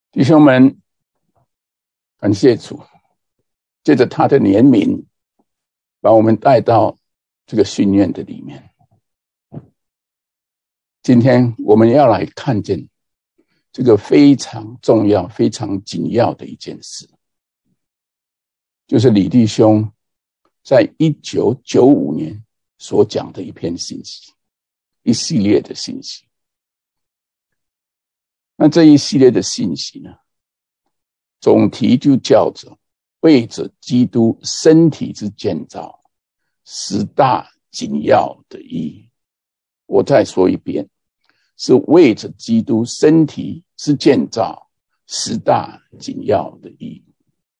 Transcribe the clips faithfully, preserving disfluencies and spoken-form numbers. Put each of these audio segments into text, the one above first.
弟兄们，感谢主，借着他的怜悯，把我们带到这个训练的里面。今天我们要来看见这个非常重要、非常紧要的一件事，就是李弟兄在一九九五年所讲的一篇信息，一系列的信息。那这一系列的信息呢，总题就叫做为着基督身体之建造，十大紧要的意义。我再说一遍，是为着基督身体之建造，十大紧要的意义。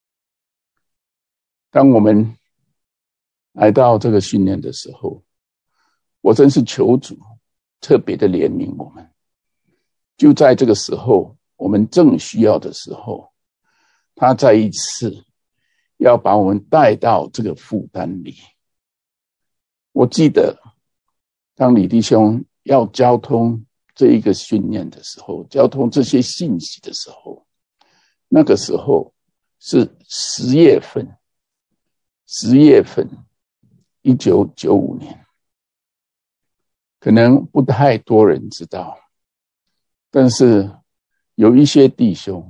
当我们来到这个训练的时候，我真是求主特别的怜悯我们。就在这个时候，我们正需要的时候，他再一次要把我们带到这个负担里。我记得当李弟兄要交通这一个训练的时候，交通这些信息的时候，那个时候是十月份，十月份，一九九五年，可能不太多人知道，但是有一些弟兄，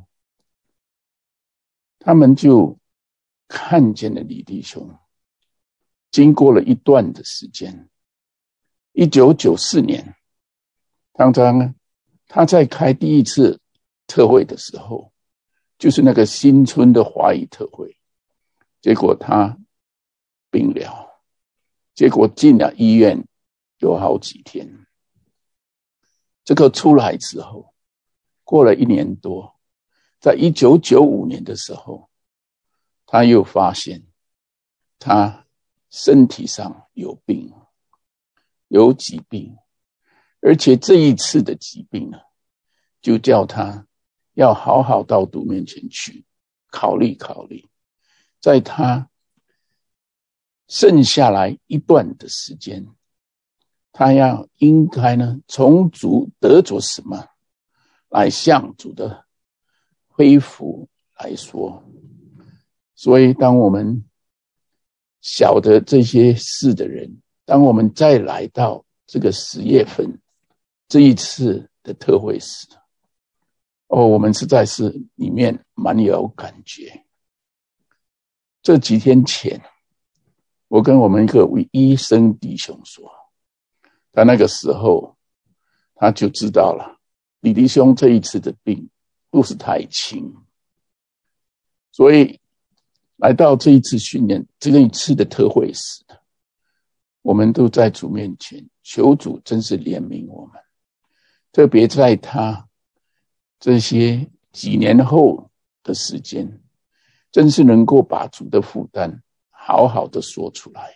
他们就看见了李弟兄。经过了一段的时间，一九九四年，当当他在开第一次特会的时候，就是那个新春的华语特会，结果他病了，结果进了医院有好几天。这个出来之后，过了一年多，在一九九五年的时候，他又发现他身体上有病，有疾病，而且这一次的疾病呢，就叫他要好好到主面前去考虑考虑，在他剩下来一段的时间，他要应该呢从主得着什么来向主的恢复来说。所以当我们晓得这些事的人，当我们再来到这个十月份这一次的特会时，哦，我们实在是里面蛮有感觉。这几天前，我跟我们一个医生弟兄说，他那个时候他就知道了李弟兄这一次的病不是太轻，所以来到这一次训练，这一次的特会时，我们都在主面前求主真是怜悯我们，特别在他这些几年后的时间，真是能够把主的负担好好的说出来。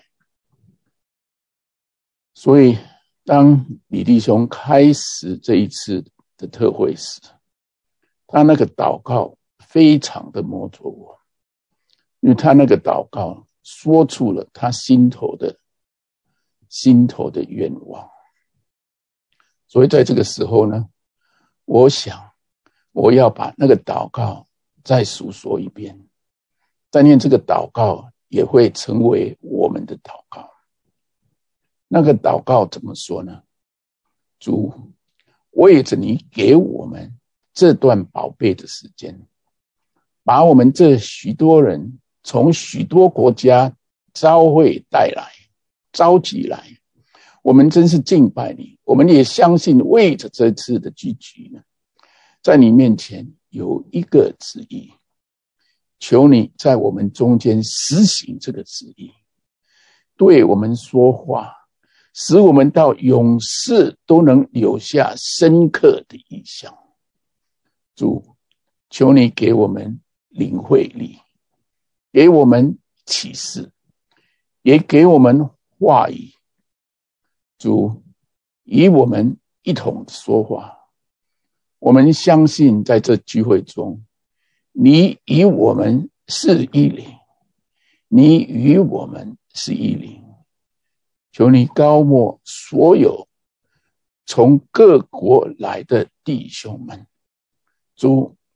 所以当李弟兄开始这一次的特会时，他那个祷告非常的摸着我，因为他那个祷告说出了他心头的心头的愿望。所以在这个时候呢，我想我要把那个祷告再述说一遍，但愿这个祷告也会成为我们的祷告。那个祷告怎么说呢？主，为着你给我们这段宝贝的时间，把我们这许多人从许多国家召会带来，召集来，我们真是敬拜你。我们也相信为着这次的聚集呢，在你面前有一个旨意，求你在我们中间实行这个旨意，对我们说话，使我们到永世都能留下深刻的印象。主，求你给我们领会力，给我们启示，也给我们话语。主，与我们一同说话。我们相信在这聚会中，你与我们是一灵，你与我们是一灵。求你膏抹所有从各国来的弟兄们。主，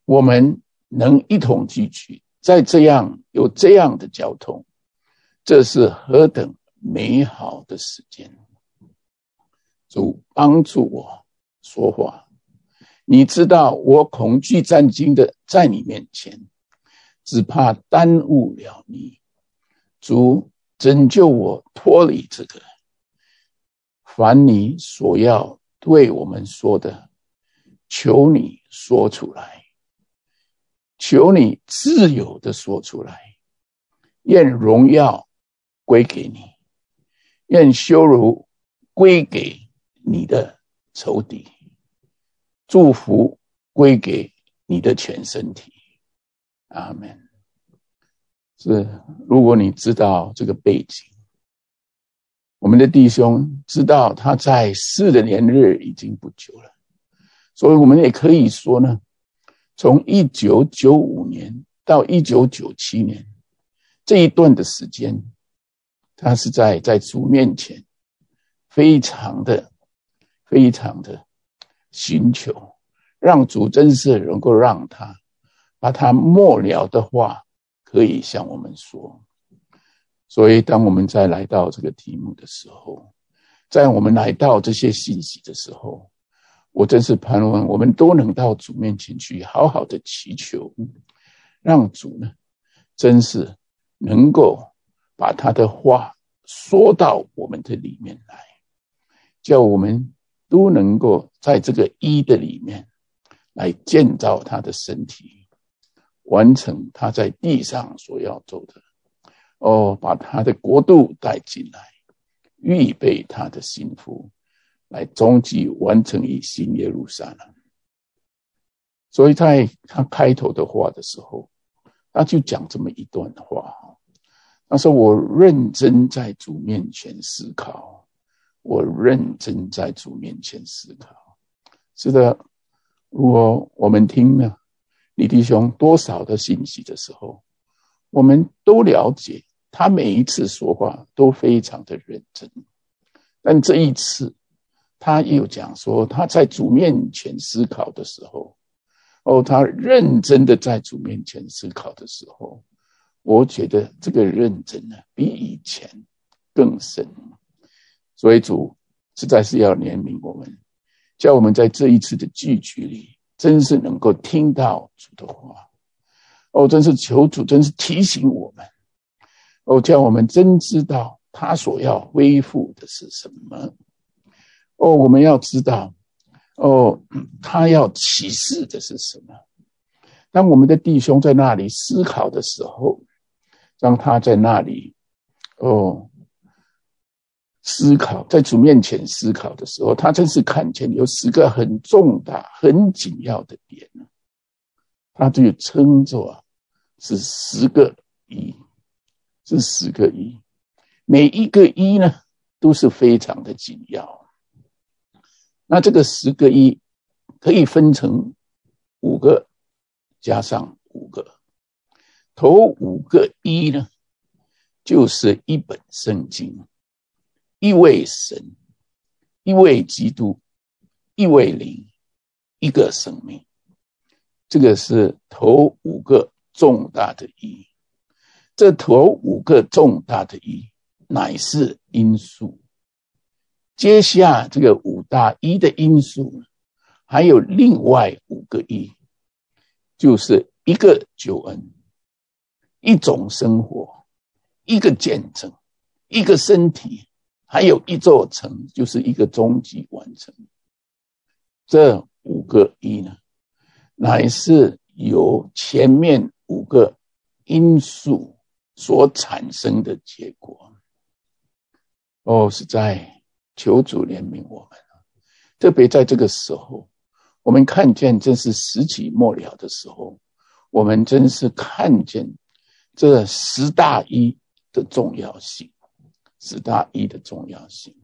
我们能一同聚集，在这样有这样的交通，这是何等美好的时间。主帮助我说话，你知道我恐惧战惊的在你面前，只怕耽误了你。主拯救我脱离这个，凡你所要对我们说的，求你说出来，求你自由的说出来。愿荣耀归给你，愿羞辱归给你的仇敌，祝福归给你的全身体。阿们。是，如果你知道这个背景，我们的弟兄知道他在世的年日已经不久了，所以我们也可以说呢，从一九九五年到一九九七年这一段的时间，他是在在主面前非常的非常的寻求，让主真是能够让他把他末了的话可以向我们说。所以当我们再来到这个题目的时候，在我们来到这些信息的时候，我真是盼望我们都能到主面前去好好的祈求，让主呢真是能够把他的话说到我们的里面来，叫我们都能够在这个一的里面来建造他的身体，完成他在地上所要做的。哦，把他的国度带进来，预备他的幸福，来终极完成于新耶路撒冷。所以在他开头的话的时候，他就讲这么一段话，他说我认真在主面前思考，我认真在主面前思考。是的，如果我们听了李弟兄多少的信息的时候，我们都了解他每一次说话都非常的认真，但这一次他又讲说他在主面前思考的时候，哦，他认真的在主面前思考的时候，我觉得这个认真呢比以前更深。所以主实在是要怜悯我们，叫我们在这一次的聚集里真是能够听到主的话。哦，真是求主真是提醒我们，哦，叫我们真知道他所要恢复的是什么。哦，我们要知道，哦，他要启示的是什么。当我们的弟兄在那里思考的时候，当他在那里，哦，思考，在主面前思考的时候，他真是看见有十个很重大、很紧要的点，他就称作是十个一，是十个一，每一个一呢都是非常的紧要。那这个十个一可以分成五个加上五个，头五个一呢就是一本圣经，一位神，一位基督，一位灵，一个生命。这个是头五个重大的一，这头五个重大的一乃是因素。接下这个五大一的因素，还有另外五个一，就是一个救恩，一种生活，一个见证，一个身体，还有一座城，就是一个终极完成。这五个一呢，乃是由前面五个因素所产生的结果。哦，实在求主怜悯我们，特别在这个时候，我们看见真是时期末了的时候，我们真是看见这十大一的重要性，十大一的重要性。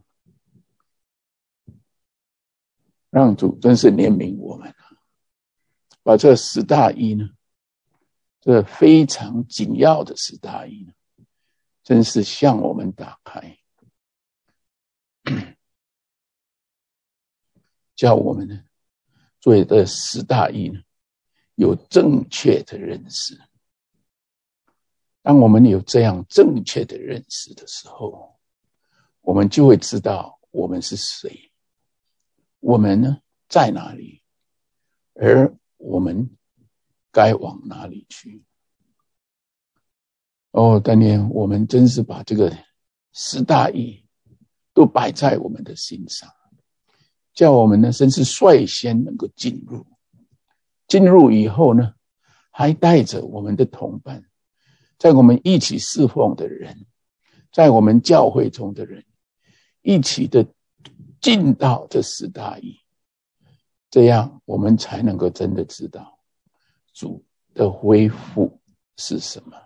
让主真是怜悯我们，把这十大一呢，这非常紧要的十大一呢，真是向我们打开，叫我们呢，做的十大一呢， 有正确的认识。当我们有这样正确的认识的时候，我们就会知道我们是谁，我们呢在哪里，而我们该往哪里去。哦，当年我们真是把这个十大义都摆在我们的心上，叫我们呢真是率先能够进入。进入以后呢，还带着我们的同伴，在我们一起侍奉的人，在我们教会中的人，一起的进到这十大义，这样我们才能够真的知道主的恢复是什么。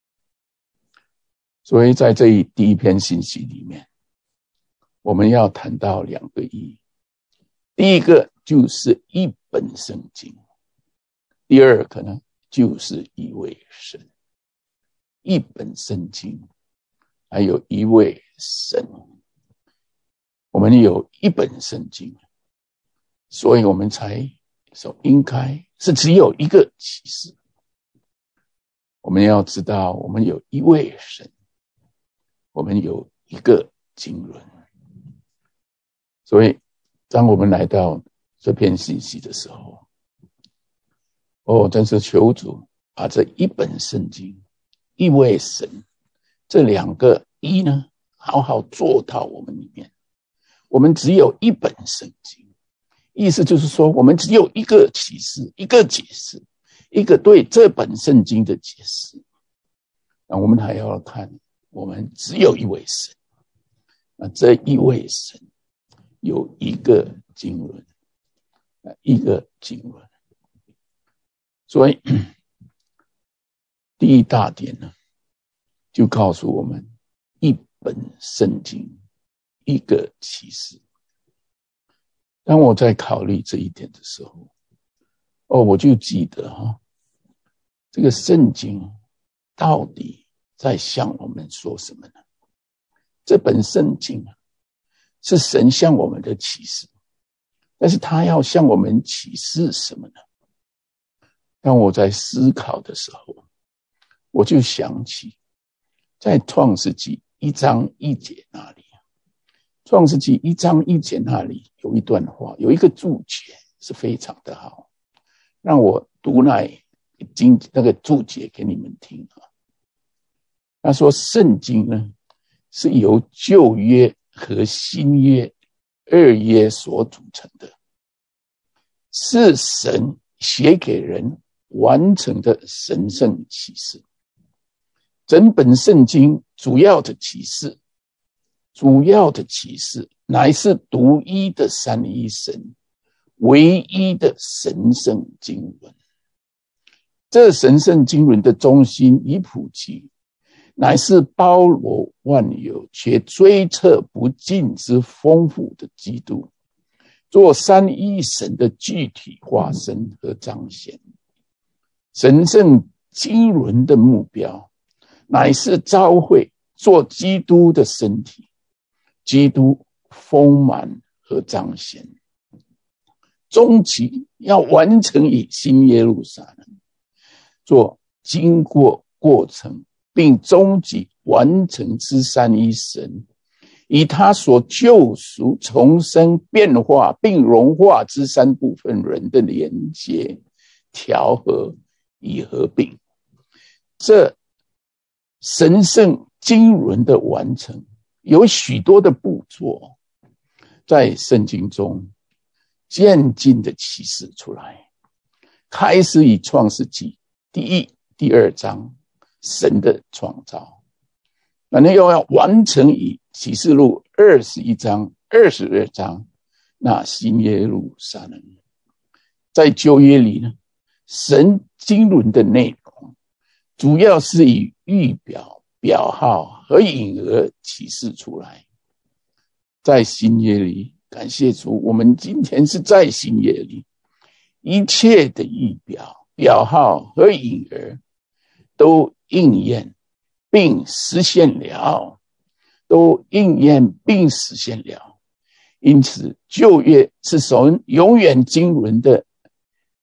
所以在这一第一篇信息里面，我们要谈到两个义。第一个就是一本圣经，第二个呢就是一位神。一本圣经还有一位神。我们有一本圣经，所以我们才说应该是只有一个启示。我们要知道我们有一位神，我们有一个经纶。所以当我们来到这篇信息的时候，哦，真是求主把这一本圣经、一位神这两个一呢，好好做到我们里面。我们只有一本圣经，意思就是说我们只有一个启示，一个解释，一个对这本圣经的解释。那我们还要看，我们只有一位神，那这一位神有一个经纶，一个经纶。所以第一大点呢，就告诉我们一本圣经，一个启示。当我在考虑这一点的时候，哦，我就记得哈、哦，这个圣经到底在向我们说什么呢？这本圣经啊，是神向我们的启示，但是他要向我们启示什么呢？当我在思考的时候，我就想起在创世纪一章一节那里，创世纪一章一节那里有一段话，有一个注解是非常的好，让我读那经那个注解给你们听啊。他说圣经呢是由旧约和新约二约所组成的，是神写给人完成的神圣启示。整本圣经主要的启示主要的启示乃是独一的三一神唯一的神圣经纶。这神圣经纶的中心与普及，乃是包罗万有且追测不尽之丰富的基督，做三一神的具体化身和彰显。神圣经纶的目标，乃是召会做基督的身体，基督丰满和彰显，终极要完成以新耶路撒冷，做经过过程并终极完成之三一神，以他所救赎、重生、变化并融化之三部分人的连结、调和与合并。这神圣经纶的完成有许多的步骤，在圣经中渐进的启示出来。开始以创世纪第一、第二章神的创造，然后又要完成以启示录二十一章、二十二章那新耶路撒冷。在旧约里呢，神经纶的内容主要是以预表、表号和引而启示出来。在新约里，感谢主，我们今天是在新约里，一切的预表、表号和引而都应验并实现了，都应验并实现了。因此旧约是神永远经纶的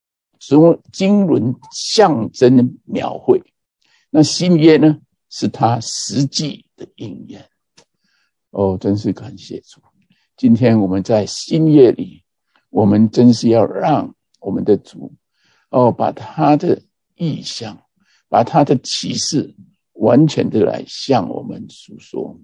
经纶象征描绘，那新约呢是他实际的应验。哦，真是感谢主！今天我们在新约里，我们真是要让我们的主哦，把他的意象，把他的启示完全的来向我们诉说。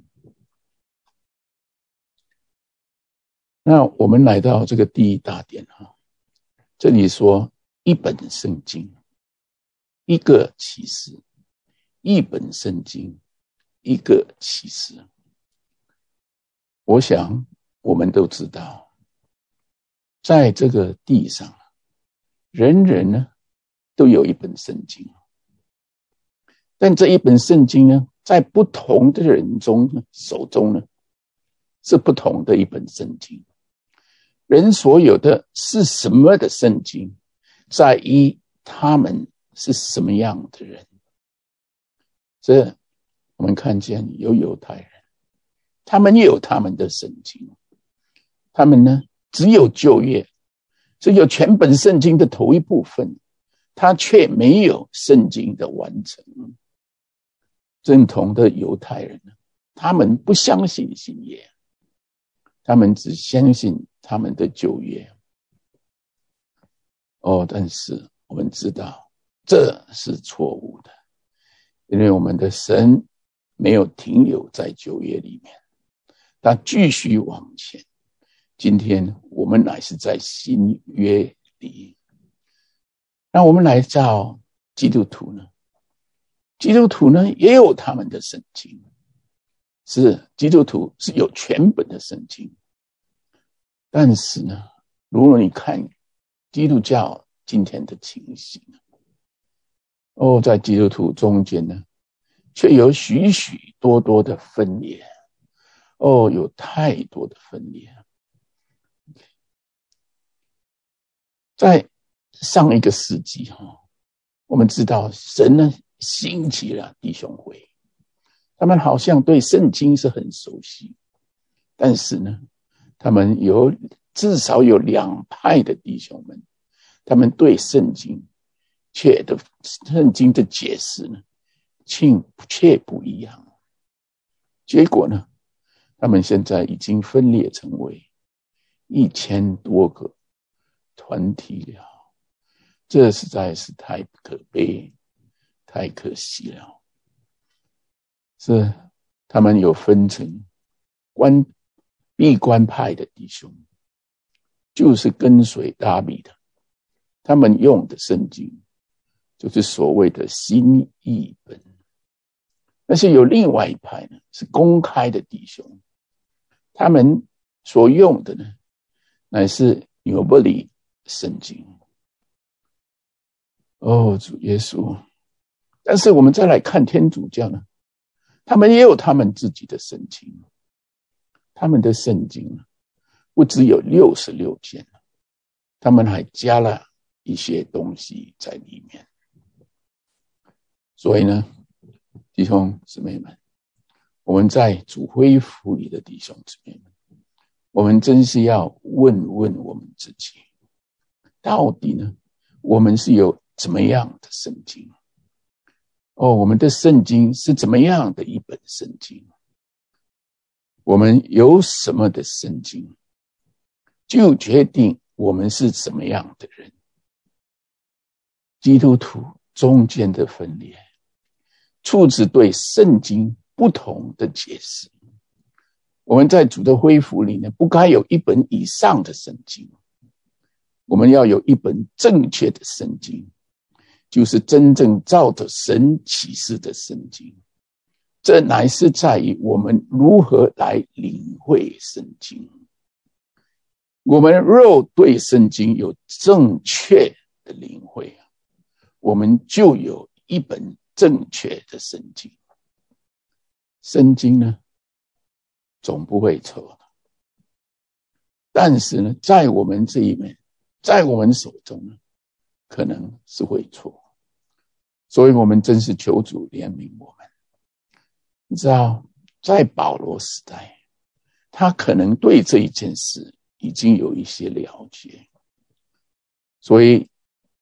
那我们来到这个第一大点哈，这里说一本圣经，一个启示，一本圣经，一个启示。我想我们都知道，在这个地上，人人呢都有一本圣经，但这一本圣经呢，在不同的人中手中呢，是不同的一本圣经。人所有的是什么的圣经，在于他们是什么样的人。这我们看见有犹太人，他们也有他们的圣经，他们呢只有旧约，只有全本圣经的头一部分，他却没有圣经的完成。正统的犹太人，他们不相信新约，他们只相信他们的旧约。哦，但是我们知道这是错误的，因为我们的神没有停留在旧约里面，他继续往前。今天我们乃是在新约里。那我们来到基督徒呢？基督徒呢也有他们的圣经，是基督徒是有全本的圣经。但是呢，如果你看基督教今天的情形，哦，在基督徒中间呢，却有许许多多的分裂。哦，有太多的分裂。在上一个世纪哈，我们知道神呢兴起了弟兄会，他们好像对圣经是很熟悉，但是呢，他们有至少有两派的弟兄们，他们对圣经却的圣经的解释呢，却不一样。结果呢，他们现在已经分裂成为一千多个团体了，这实在是太可悲，太可惜了。是他们有分成关闭关派的弟兄，就是跟随大卫的，他们用的圣经就是所谓的新译本。但是有另外一派呢，是公开的弟兄，他们所用的呢，乃是纽伯里圣经。哦，主耶稣！但是我们再来看天主教呢，他们也有他们自己的圣经，他们的圣经不只有六十六件，他们还加了一些东西在里面。所以呢，弟兄姊妹们，我们在主恢复里的弟兄姊妹们，我们真是要问问我们自己，到底呢，我们是有怎么样的圣经？哦，我们的圣经是怎么样的一本圣经？我们有什么的圣经，就决定我们是什么样的人。基督徒中间的分裂，出自对圣经不同的解释。我们在主的恢复里呢，不该有一本以上的圣经，我们要有一本正确的圣经，就是真正照着神启示的圣经。这乃是在于我们如何来领会圣经。我们若对圣经有正确的领会，我们就有一本正确的圣经。圣经呢，总不会错的。但是呢，在我们这一面，在我们手中呢，可能是会错。所以我们真是求主怜悯我们。你知道，在保罗时代，他可能对这一件事已经有一些了解，所以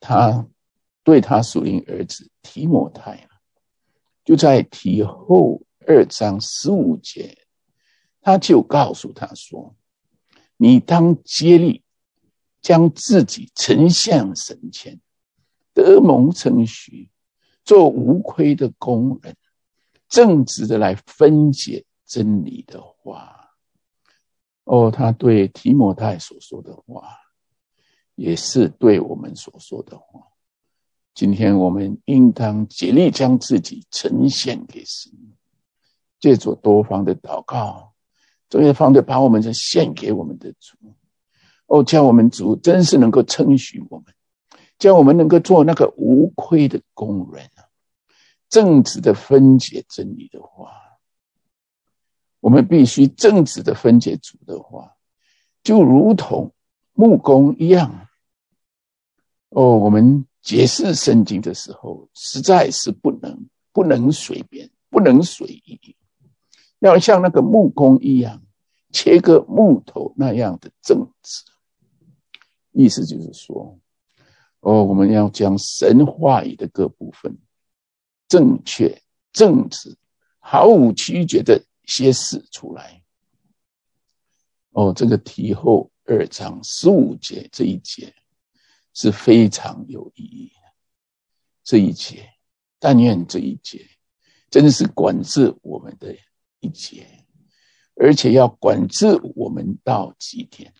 他对他属灵儿子提摩太，就在提后二章十五节，他就告诉他说，你当竭力将自己呈现神前，得蒙称许，做无亏的工人，正直的来分解真理的话。哦，他对提摩太所说的话，也是对我们所说的话。今天我们应当竭力将自己呈现给神，借着多方的祷告，多方的把我们献给我们的主。哦，叫我们主真是能够称许我们，叫我们能够做那个无亏的工人，正直的分解真理的话。我们必须正直的分解主的话，就如同木工一样。哦，我们解释圣经的时候，实在是不能不能随便，不能随意，要像那个木工一样，切个木头那样的正直。意思就是说，哦，我们要将神话语的各部分正确、正直、毫无曲解的揭示出来。哦，这个提后二章十五节这一节是非常有意义的。这一节，但愿这一节真的是管制我们的一节，而且要管制我们到几天。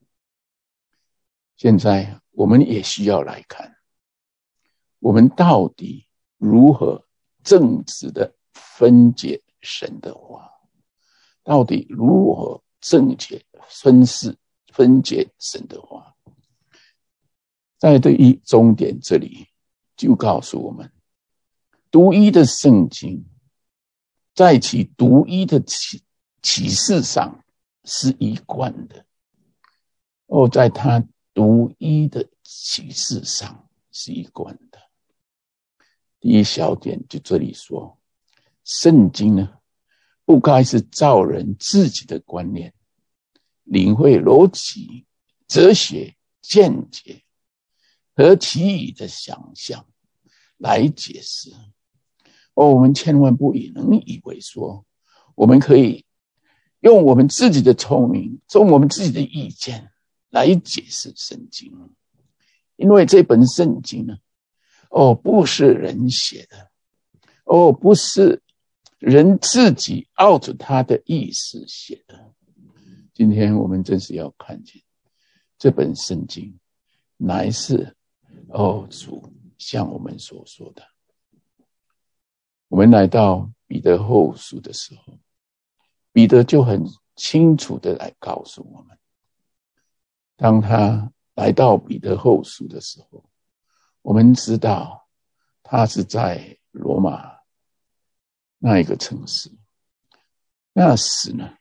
现在我们也需要来看，我们到底如何正直的分解神的话，到底如何正确分析分解神的话。在这一终点这里就告诉我们，独一的圣经在其独一的启启示上是一贯的。哦，在他独一的启示上是一贯的。第一小点就这里说，圣经呢不该是照人自己的观念、领会逻辑、哲学、见解和其余的想象来解释。哦，我们千万不能以为说我们可以用我们自己的聪明，用我们自己的意见来解释圣经，因为这本圣经呢，哦，不是人写的，哦，不是人自己按着他的意思写的。今天我们真是要看见这本圣经乃是哦主像我们所说的。我们来到彼得后书的时候，彼得就很清楚的来告诉我们，当他来到彼得后书的时候，我们知道他是在罗马那一个城市。那时呢，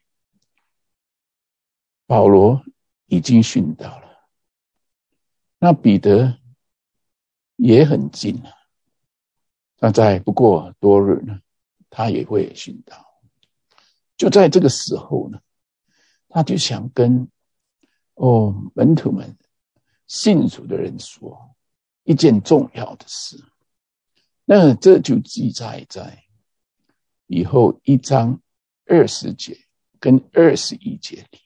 保罗已经殉道了，那彼得也很近了，那在不过多日呢，他也会殉道。就在这个时候呢，他就想跟哦门徒们、信主的人说一件重要的事。那这就记载在以后一章二十节跟二十一节里。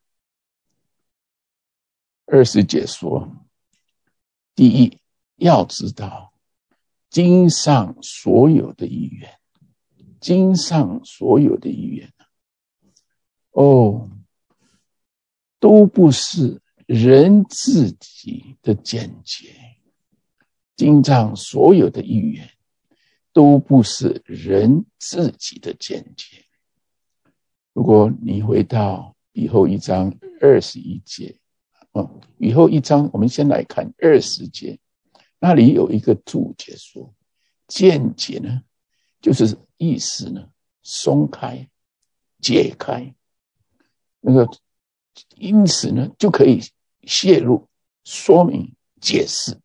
二十节说，第一，要知道经上所有的意愿，经上所有的意愿哦，都不是人自己的见解，经上所有的意愿都不是人自己的见解。如果你回到以后一章二十一节，哦，以后一章我们先来看二十节，那里有一个注解说，见解呢，就是意思呢，松开、解开，那个因此呢，就可以泄露、说明、解释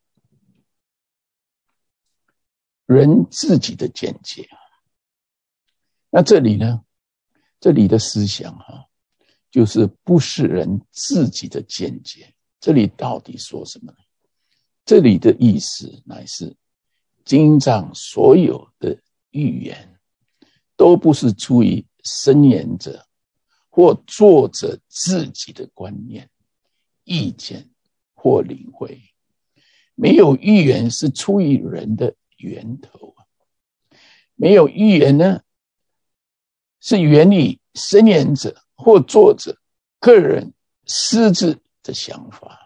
人自己的见解。那这里呢，这里的思想哈，就是不是人自己的见解。这里到底说什么呢？ 这里的意思乃是经上所有的预言都不是出于申言者或作者自己的观念、意见或领会。没有预言是出于人的源头，没有预言呢，是源于申言者或作者个人私自的想法。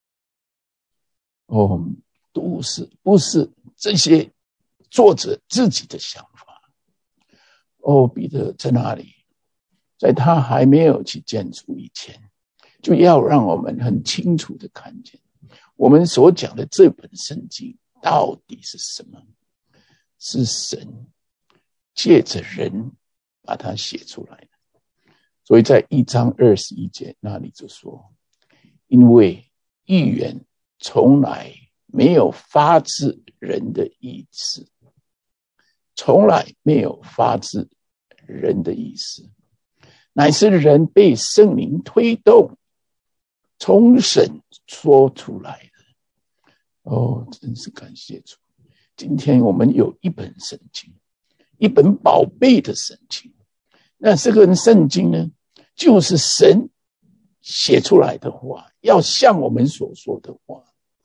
哦，都是不是这些作者自己的想法。哦，彼得在哪里？在他还没有去见主以前，就要让我们很清楚的看见，我们所讲的这本圣经到底是什么？是神借着人把它写出来的。所以在一章二十一节那里就说，因为预言从来没有发自人的意思，从来没有发自人的意思，乃是人被圣灵推动，从神说出来的。哦，真是感谢主！今天我们有一本圣经，一本宝贝的圣经。那这个圣经呢，就是神写出来的话，要像我们所说的话。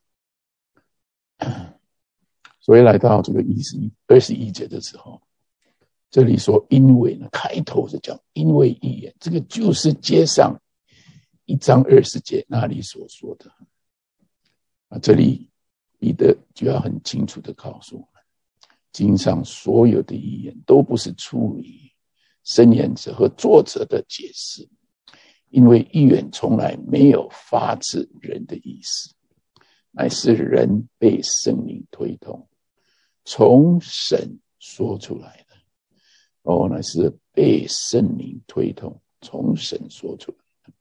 所以来到这个二十一节的时候，这里说因为呢，开头是讲因为预言，这个就是接上一章二十节那里所说的。啊，这里彼得就要很清楚的告诉我们，经上所有的预言都不是出于申言者和作者的解释，因为预言从来没有发自人的意思，乃是人被圣灵推动，从神说出来的。哦，乃是被圣灵推动，从神说出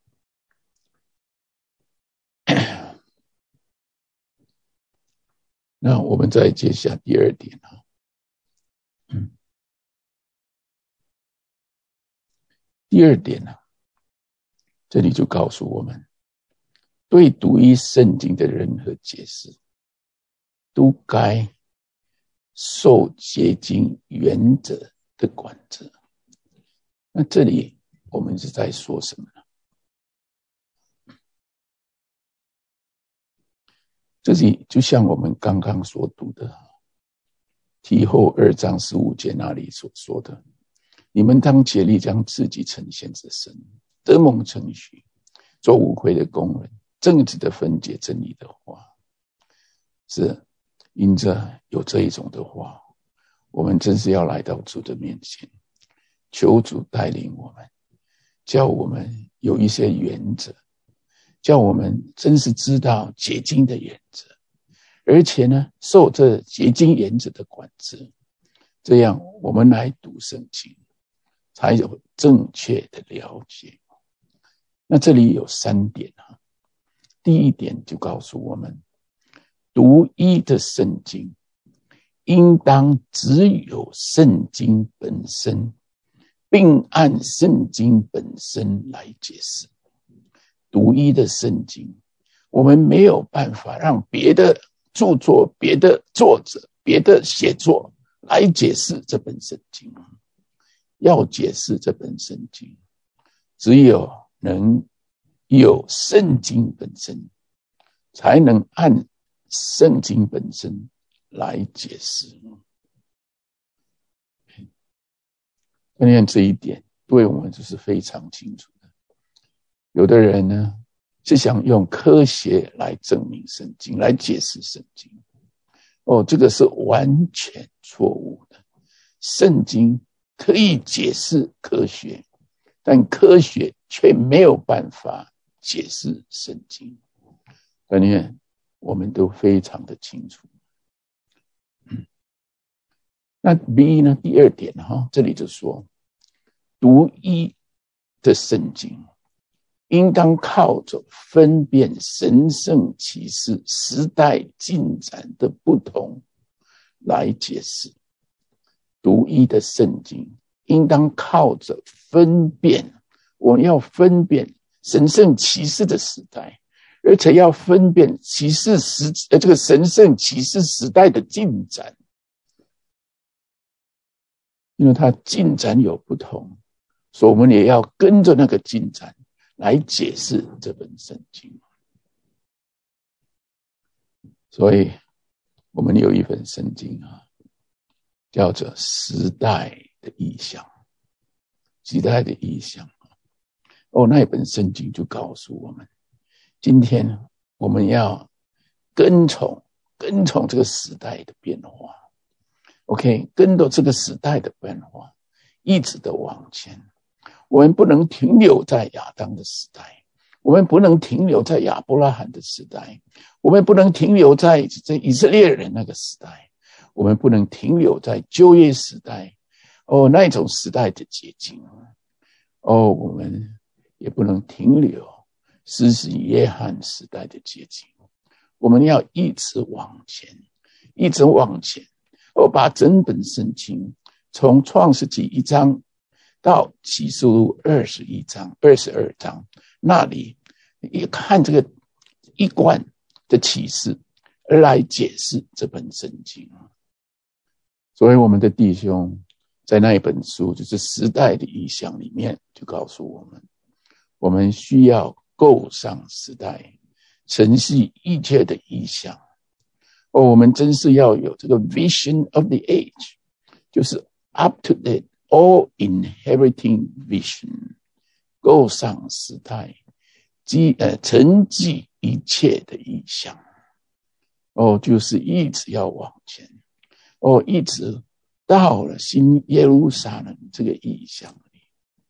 来的。那我们再接下第二点啊，嗯，第二点呢、啊，这里就告诉我们，对独一圣经的任何解释，都该受结晶原则的管制。那这里我们是在说什么呢？这里就像我们刚刚所读的提后二章十五节那里所说的，你们当竭力将自己呈现之神，得蒙称许，做无愧的工人，正直的分解真理的话。是因着有这一种的话，我们真是要来到主的面前，求主带领我们，叫我们有一些原则，叫我们真是知道结晶的原则，而且呢，受这结晶原则的管制，这样我们来读圣经，才有正确的了解。那这里有三点啊，第一点就告诉我们，独一的圣经应当只有圣经本身，并按圣经本身来解释。独一的圣经，我们没有办法让别的著作、别的作者、别的写作来解释这本圣经。要解释这本圣经，只有能有圣经本身，才能按圣经本身来解释。关键这一点对我们就是非常清楚的。有的人呢，是想用科学来证明圣经，来解释圣经。哦，这个是完全错误的。圣经可以解释科学，但科学却没有办法解释圣经。关键我们都非常的清楚。嗯、那 B 呢？第二点哈，这里就说，独一的圣经应当靠着分辨神圣启示时代进展的不同来解释。独一的圣经应当靠着分辨，我们要分辨神圣启示的时代， 而且要分辨启示时呃这个神圣启示时代的进展，因为它进展有不同，所以我们也要跟着那个进展来解释这本圣经。所以我们有一本圣经啊，叫做时代的意象，时代的意象。哦，那一本圣经就告诉我们，今天我们要跟从跟从这个时代的变化 ，OK， 跟着这个时代的变化，一直的往前。我们不能停留在亚当的时代，我们不能停留在亚伯拉罕的时代，我们不能停留在这以色列人那个时代，我们不能停留在旧约时代，哦，那种时代的结晶，哦，我们也不能停留施洗约翰时代的结晶，我们要一直往前，一直往前，哦，把整本圣经从创世纪一章到启示录二十一章、二十二章，那里一看这个一贯的启示，而来解释这本圣经。所以我们的弟兄在那一本书，就是时代的意象里面，就告诉我们，我们需要够上时代，承袭一切的意象。哦，我们真是要有这个 vision of the age， 就是 up to date all inheriting vision， 够上时代，积呃承继一切的意象。哦，就是一直要往前，哦，一直到了新耶路撒冷这个意象里。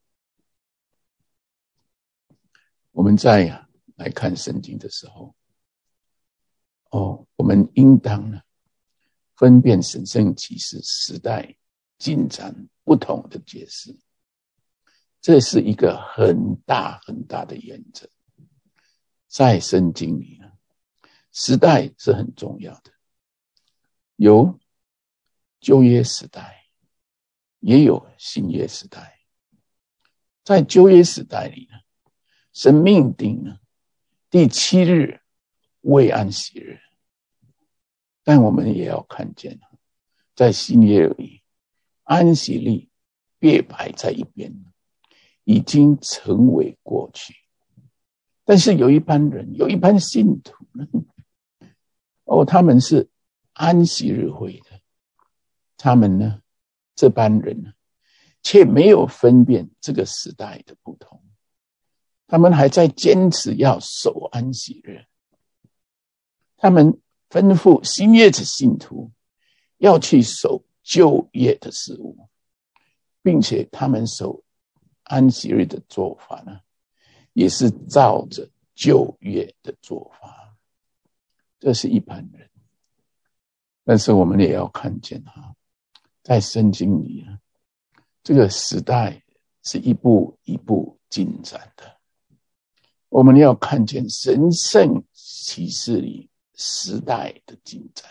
我们在来看圣经的时候，哦，我们应当呢分辨神圣启示时代进展不同的解释，这是一个很大很大的原则。在圣经里呢，时代是很重要的，有旧约时代，也有新约时代。在旧约时代里呢，神命定呢第七日为安息日，但我们也要看见，在新约里，安息日别摆在一边，已经成为过去。但是有一班人，有一班信徒呢，哦，他们是安息日会的，他们呢，这班人呢，却没有分辨这个时代的不同，他们还在坚持要守安息日。他们吩咐新约的信徒要去守旧约的事物，并且他们守安息日的做法呢，也是照着旧约的做法。这是一般人，但是我们也要看见哈，在圣经里呢，这个时代是一步一步进展的。我们要看见神圣启示里时代的进展。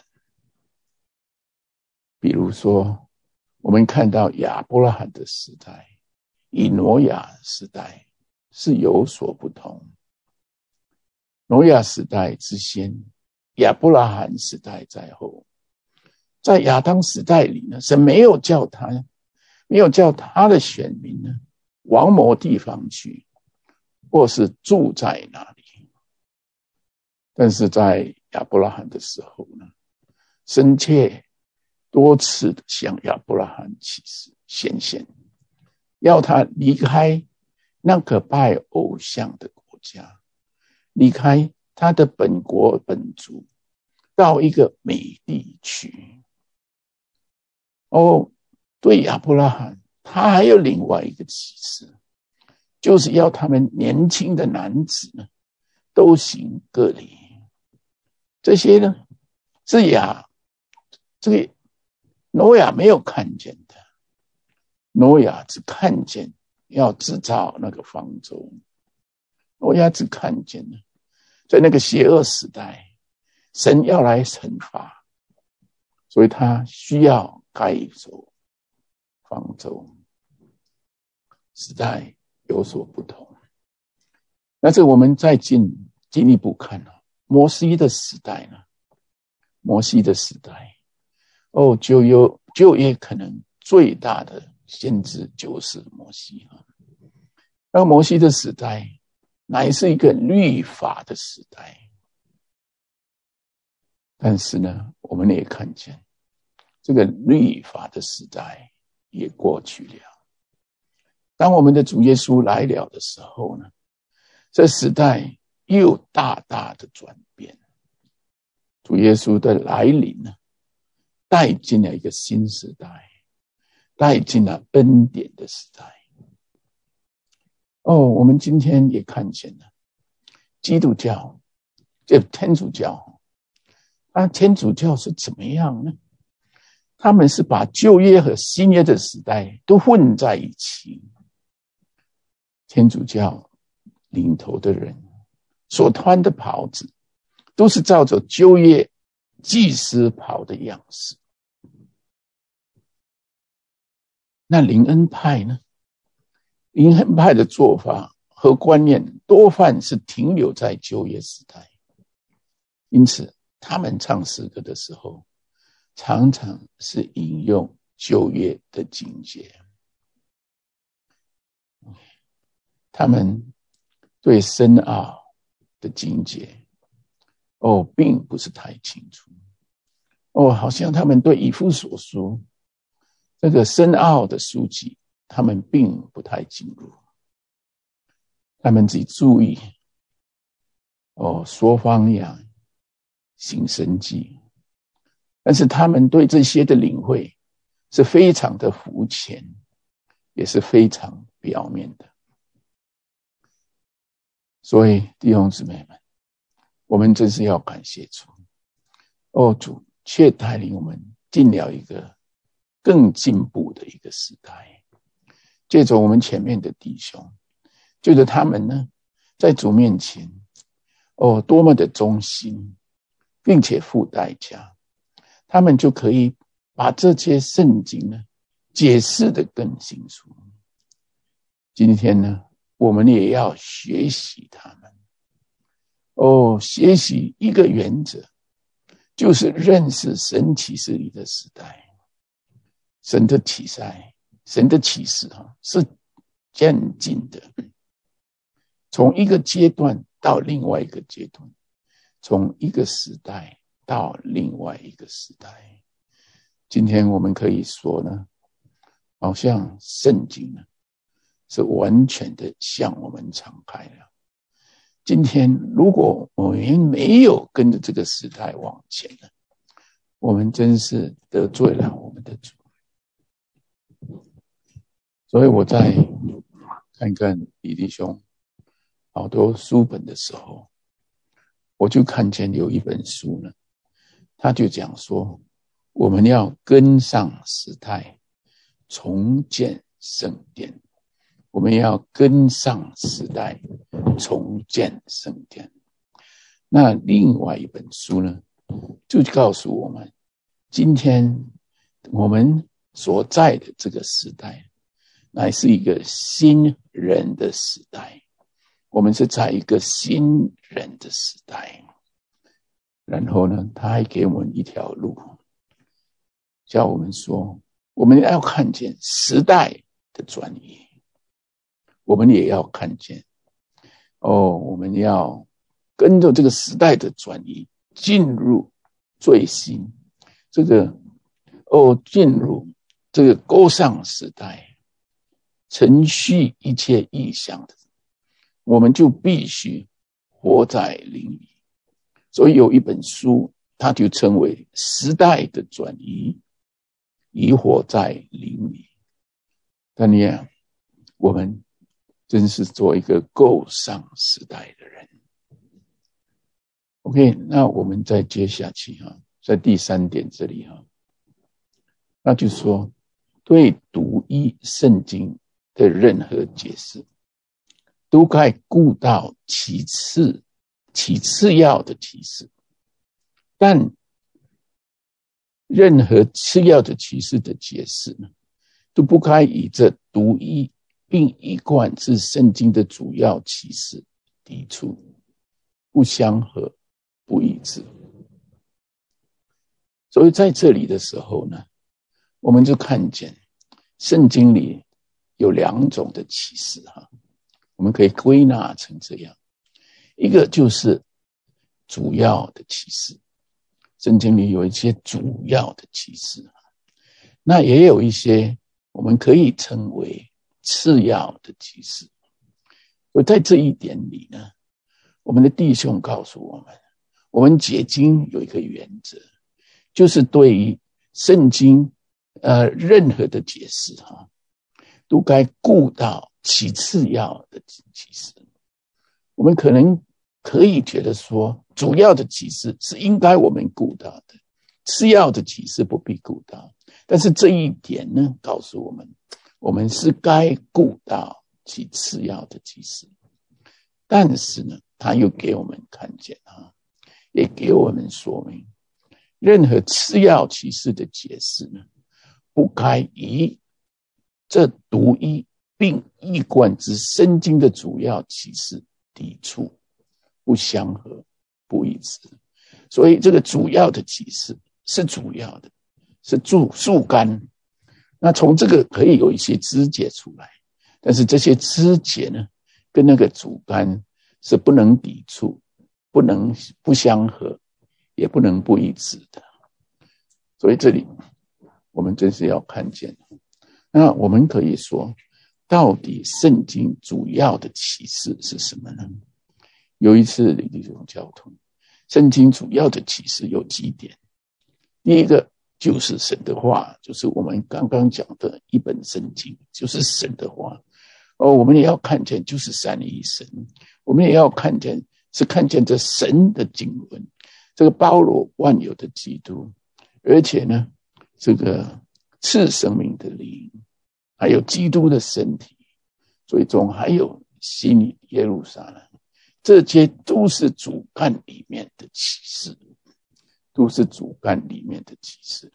比如说，我们看到亚伯拉罕的时代与挪亚时代是有所不同。挪亚时代之先，亚伯拉罕时代在后。在亚当时代里呢，神没有叫他，没有叫他的选民呢往某地方去，或是住在那里。但是在亚伯拉罕的时候呢，神却多次的向亚伯拉罕启示显现，要他离开那个拜偶像的国家，离开他的本国本族，到一个美地去。哦，对亚伯拉罕，他还有另外一个启示，就是要他们年轻的男子呢，都行割礼。这些呢，是亚这个挪亚没有看见的，挪亚只看见要制造那个方舟，挪亚只看见了在那个邪恶时代，神要来惩罚，所以他需要盖一艘方舟。时代有所不同。但是我们再进进一步看啊，摩西的时代呢，摩西的时代，哦，就有就业可能最大的先知就是摩西啊。那摩西的时代乃是一个律法的时代，但是呢，我们也看见这个律法的时代也过去了。当我们的主耶稣来了的时候呢，这时代又大大的转变。主耶稣的来临呢，带进了一个新时代，带进了恩典的时代。哦，我们今天也看见了基督教，这天主教，啊，天主教是怎么样呢？他们是把旧约和新约的时代都混在一起。天主教领头的人所穿的袍子都是照着旧约祭司袍的样式。那灵恩派呢？灵恩派的做法和观念多半是停留在旧约时代，因此他们唱诗歌的时候常常是引用旧约的经节。他们对深奥的经节哦，并不是太清楚哦，好像他们对以弗所书这个深奥的书籍，他们并不太进入。他们只注意哦，说方言、行神迹，但是他们对这些的领会是非常的肤浅，也是非常表面的。所以弟兄姊妹们，我们真是要感谢主，哦，主却带领我们进了一个更进步的一个时代。借着我们前面的弟兄，借着他们呢，在主面前，哦，多么的忠心，并且付代价，他们就可以把这些圣经呢解释得更清楚。今天呢，我们也要学习他们。哦，学习一个原则，就是认识神启示里的时代。神的启示，神的启示哈，是渐进的，从一个阶段到另外一个阶段，从一个时代到另外一个时代。今天我们可以说呢，好像圣经呢是完全的向我们敞开了。今天如果我们没有跟着这个时代往前呢，我们真是得罪了我们的主。所以我在看看李弟兄好多书本的时候，我就看见有一本书呢，他就讲说，我们要跟上时代，重建圣殿。我们要跟上时代，重建圣殿。那另外一本书呢，就告诉我们，今天我们所在的这个时代，乃是一个新人的时代。我们是在一个新人的时代。然后呢，他还给我们一条路，叫我们说，我们要看见时代的转移。我们也要看见哦，我们要跟着这个时代的转移，进入最新这个哦，进入这个勾上时代，承续一切意象的，我们就必须活在灵里。所以有一本书，它就称为时代的转移，已活在灵里。但愿我们真是做一个够上时代的人。 OK， 那我们再接下去哈，在第三点这里哈，那就说对独一圣经的任何解释，都该顾到其次其次要的启示，但任何次要的启示的解释呢，都不该以这独一并一贯是圣经的主要启示抵触。 不相合，不一致。所以在这里的时候呢，我们就看见圣经里有两种的启示哈，我们可以归纳成这样，一个就是主要的启示，圣经里有一些主要的启示，那也有一些我们可以称为次要的启示。所以在这一点里呢，我们的弟兄告诉我们，我们解经有一个原则，就是对于圣经呃任何的解释哈，都该顾到其次要的启示。我们可能可以觉得说，主要的启示是应该我们顾到的，次要的启示不必顾到。但是这一点呢，告诉我们，我们是该顾到其次要的启示。但是呢，他又给我们看见啊，也给我们说明，任何次要启示的解释呢，不该以这独一并一贯之圣经的主要启示抵触，不相合，不一致。所以这个主要的启示是主要的，是树树干。那从这个可以有一些枝节出来，但是这些枝节呢，跟那个主干是不能抵触，不能不相合，也不能不一致的。所以这里我们真是要看见，那我们可以说，到底圣经主要的启示是什么呢？有一次的这种交通，圣经主要的启示有几点。第一个就是神的话，就是我们刚刚讲的一本圣经，就是神的话。哦，我们也要看见就是三一神，我们也要看见是看见这神的经纶，这个包罗万有的基督，而且呢，这个赐生命的灵，还有基督的身体，最终还有新耶路撒冷，这些都是主干里面的启示，都是主干里面的启示。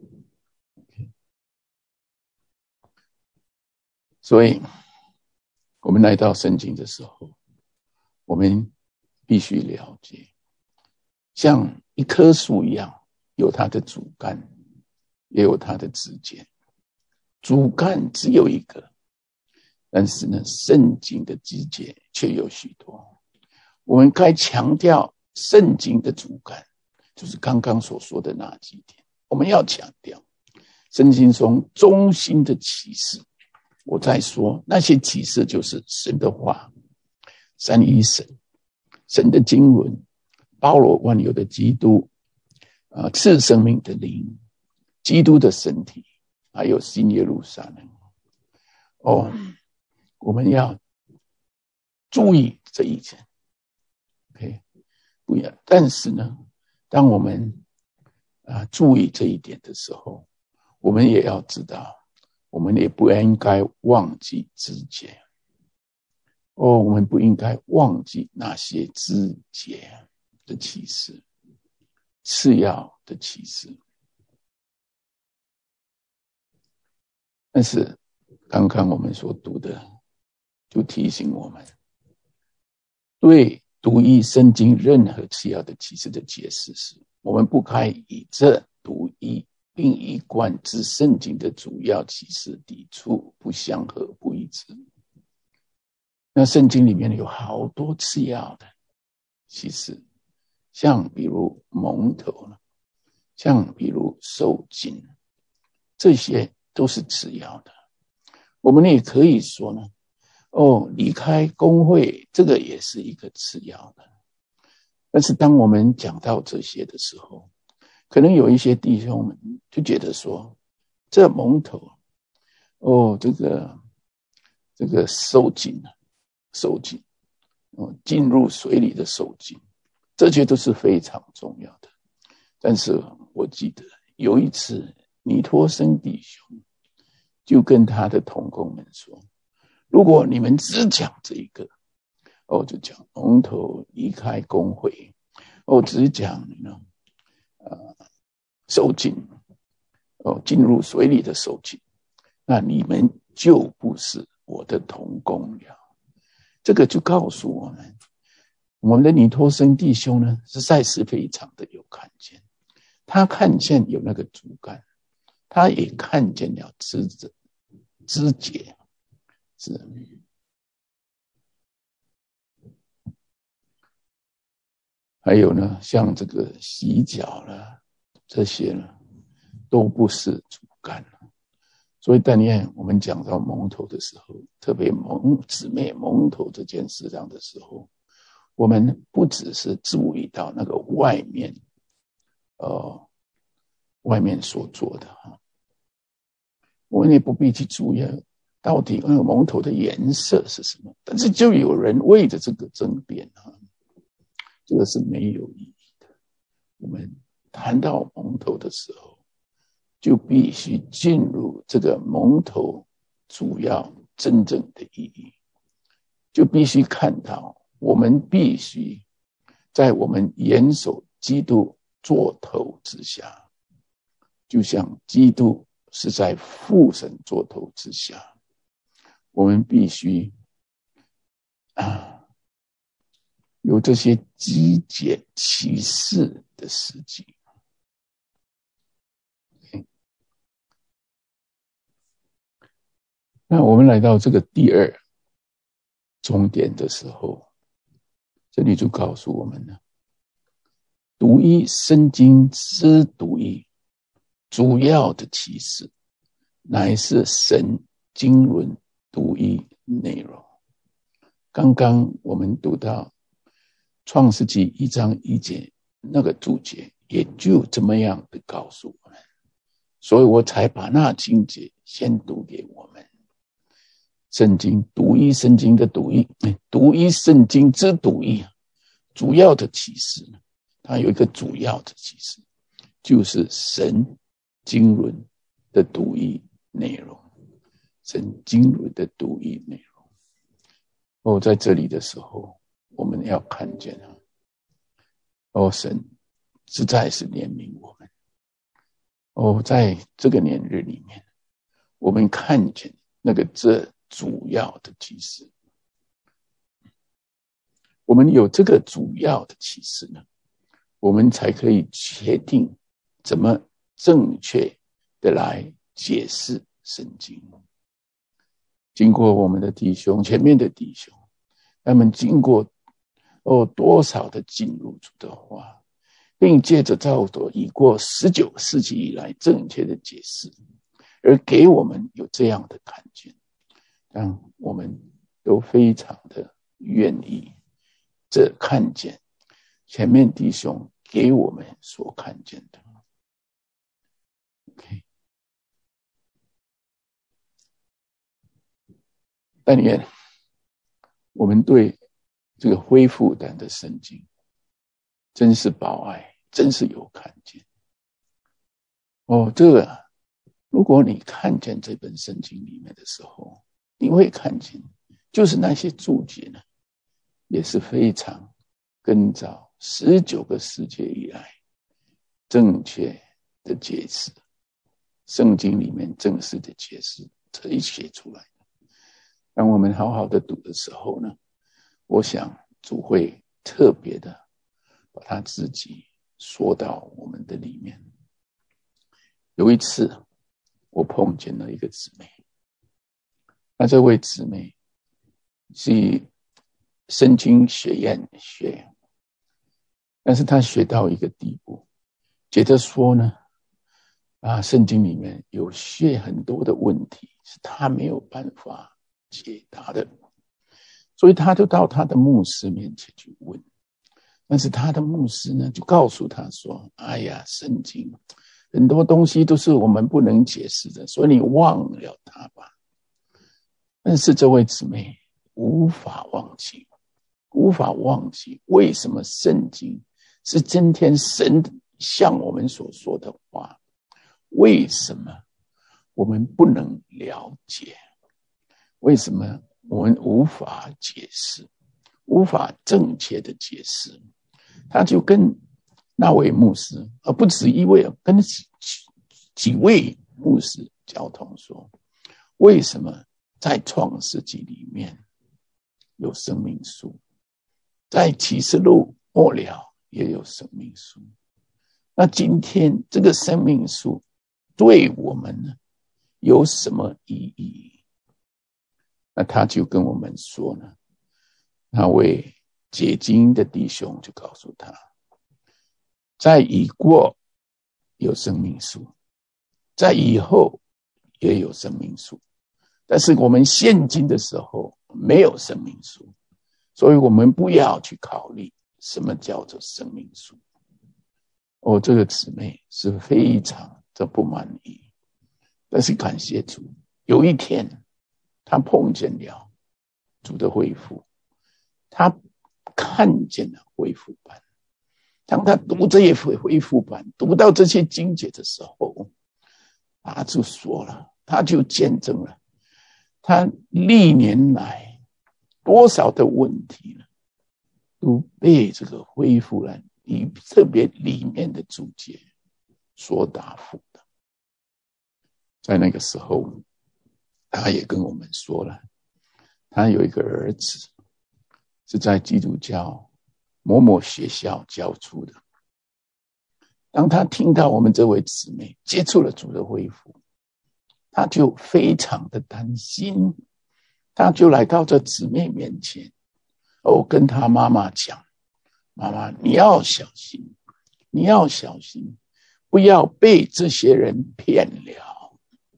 所以我们来到圣经的时候，我们必须了解，像一棵树一样，有它的主干，也有它的枝节。主干只有一个，但是呢，圣经的枝节却有许多。我们该强调圣经的主干，就是刚刚所说的那几点。我们要强调圣经中中心的启示。我在说那些启示就是神的话，三一神，神的经纶，包罗万有的基督，呃，赐生命的灵，基督的身体，还有新耶路撒冷。哦，我们要注意这一点。OK， 不一样。但是呢，当我们啊、呃、注意这一点的时候，我们也要知道，我们也不应该忘记枝节。哦，我们不应该忘记那些枝节的启示，次要的启示。但是刚刚我们所读的就提醒我们，对独一圣经任何次要的启示的解释是，我们不该以这独一并一贯之圣经的主要启示抵触，不相合，不一致。那圣经里面有好多次要的启示，像比如蒙头，像比如受浸，这些都是次要的。我们也可以说呢，哦，离开公会，这个也是一个次要的。但是当我们讲到这些的时候，可能有一些弟兄们就觉得说，这蒙头，哦，这个这个受浸，受浸，哦，进入水里的受浸，这些都是非常重要的。但是我记得有一次，尼托生弟兄就跟他的同工们说，如果你们只讲这一个，哦，就讲蒙头离开公会，哦，只讲呢，呃，受浸，哦，进入水里的受浸，那你们就不是我的同工了。这个就告诉我们， 我们的尼托生弟兄呢，实在是非常的有看见，他看见有那个主干，他也看见了枝子枝节，是。还有呢，像这个洗脚了，这些呢，都不是主干。所以但愿我们讲到蒙头的时候，特别蒙姊妹蒙头这件事上的时候，我们不只是注意到那个外面，呃，外面所做的哈，我们也不必去注意到底那个蒙头的颜色是什么。但是就有人为着这个争辩哈，这个是没有意义的。我们谈到蒙头的时候，就必须进入这个蒙头主要真正的意义，就必须看到我们必须在我们严守基督做头之下，就像基督是在父神做头之下，我们必须啊有这些机节启示的实际。那我们来到这个第二终点的时候，这里就告诉我们了，独一圣经之独一主要的启示，乃是神经纶独一内容。刚刚我们读到创世纪一章一节那个注解，也就这么样的告诉我们，所以我才把那经节先读给我们。圣经独一圣经的独一，独一圣经之独一，主要的启示，它有一个主要的启示，就是神经纶的独一内容，神经纶的独一内容。哦，在这里的时候，我们要看见啊，哦，神实在是怜悯我们。哦，在这个年日里面，我们看见那个这主要的启示，我们有这个主要的启示呢，我们才可以确定怎么正确的来解释圣经。经过我们的弟兄，前面的弟兄，他们经过哦多少的进入主的话，并借着照着已过十九世纪以来正确的解释，而给我们有这样的看见，让我们都非常的愿意这看见前面弟兄给我们所看见的。 OK， 但愿我们对这个恢复版的圣经真是宝爱，真是有看见。哦，这个如果你看见这本圣经里面的时候，你会看见就是那些注解呢，也是非常跟照十九个世纪以来正确的解释，圣经里面正式的解释可以写出来的。当我们好好的读的时候呢，我想主会特别的把他自己说到我们的里面。有一次我碰见了一个姊妹，那这位姊妹是圣经学院学，但是她学到一个地步，觉得说呢，啊，圣经里面有些很多的问题是她没有办法解答的，所以她就到她的牧师面前去问，但是她的牧师呢，就告诉她说：“哎呀，圣经很多东西都是我们不能解释的，所以你忘了它吧。”但是这位姊妹无法忘记，无法忘记为什么圣经是今天神向我们所说的话，为什么我们不能了解，为什么我们无法解释，无法正确的解释。他就跟那位牧师，而不止一位，跟几几位牧师交通说，为什么在创世纪里面有生命树， 在启示录末了也有生命树。那今天这个生命树对我们呢有什么意义？那他就跟我们说呢，那位解经的弟兄就告诉他，在已过有生命树，在以后也有生命树，但是我们现今的时候没有生命树，所以我们不要去考虑什么叫做生命树。哦，这个姊妹是非常的不满意，但是感谢主，有一天她碰见了主的恢复，她看见了恢复版。当她读这些恢复版，读到这些经节的时候，她就说了，她就见证了她历年来多少的问题了，都被这个恢复了以特别里面的注解所答复的。在那个时候，他也跟我们说了，他有一个儿子是在基督教某某学校教出的。当他听到我们这位姊妹接触了主的恢复，他就非常的担心，他就来到这姊妹面前，哦，跟他妈妈讲，妈妈，你要小心，你要小心，不要被这些人骗了。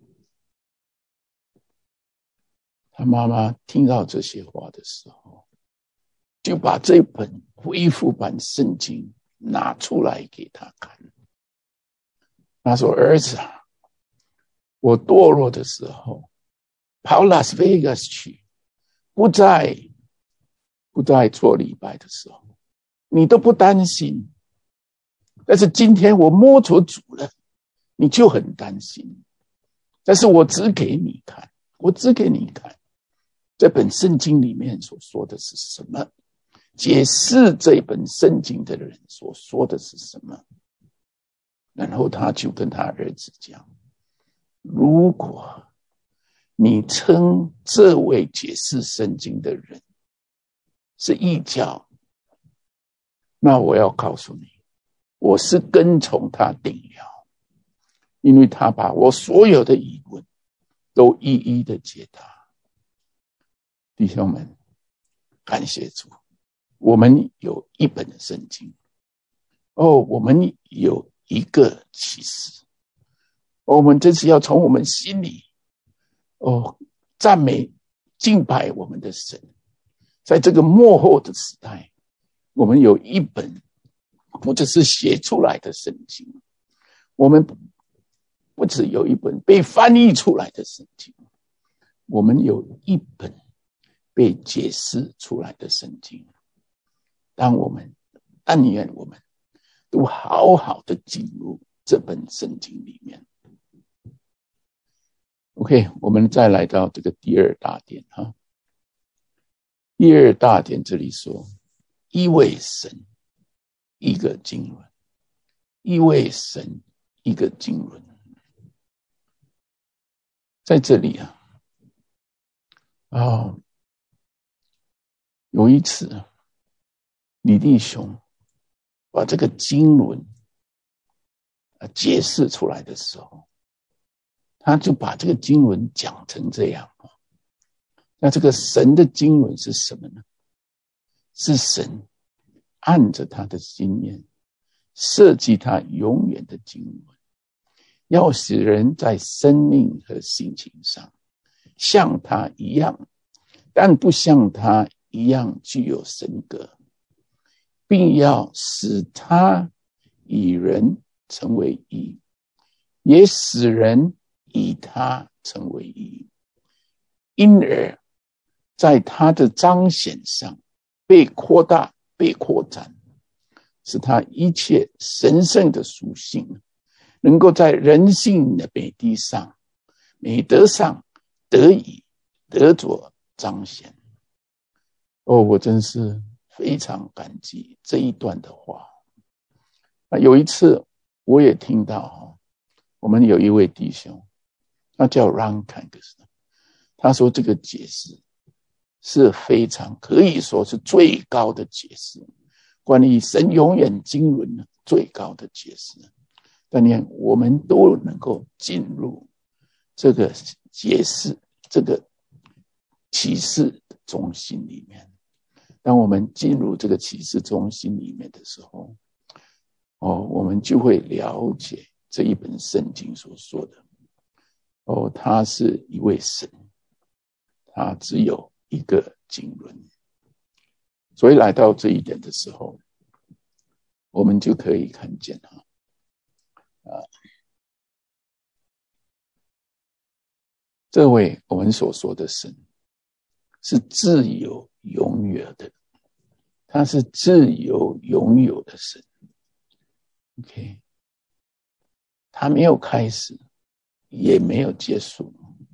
他妈妈听到这些话的时候，就把这本恢复版圣经拿出来给他看。他说，儿子啊，我堕落的时候跑拉斯维加斯去，不在不在做礼拜的时候，你都不担心，但是今天我摸着主了，你就很担心。但是我只给你看，我只给你看这本圣经里面所说的是什么，解释这本圣经的人所说的是什么。然后他就跟他儿子讲，如果你称这位解释圣经的人是异教，那我要告诉你，我是跟从他定了，因为他把我所有的疑问都一一的解答。弟兄们，感谢主，我们有一本的圣经，哦，我们有一个启示，哦，我们这次要从我们心里哦赞美敬拜我们的神。在这个末后的时代，我们有一本不只是写出来的圣经，我们不只有一本被翻译出来的圣经，我们有一本被解释出来的圣经。当我们但愿我们都好好的进入这本圣经里面。 OK， 我们再来到这个第二大点哈。第二大点这里说，一位神一个经纶，一位神一个经纶。在这里啊，哦，有一次李弟兄把这个经纶解释出来的时候，他就把这个经纶讲成这样。那这个神的经纶是什么呢？是神按着他的心念设计他永远的经纶，要使人在生命和性情上像他一样，但不像他一样具有神格，并要使他以人成为一，也使人以他成为一，因而在他的彰显上被扩大被扩展，使他一切神圣的属性能够在人性的美地上美德上得以得着彰显。哦，我真是非常感激这一段的话。那有一次我也听到我们有一位弟兄，他叫 Rankangus， 他说这个解释是非常可以说是最高的解释，关于神永远经纶的最高的解释。但愿我们都能够进入这个解释，这个启示中心里面。当我们进入这个启示中心里面的时候，哦，我们就会了解这一本圣经所说的，哦，他是一位神，他只有一个经纶。所以来到这一点的时候，我们就可以看见啊，啊，这位我们所说的神是自有永有的，他是自有永有的神。OK， 他没有开始，也没有结束。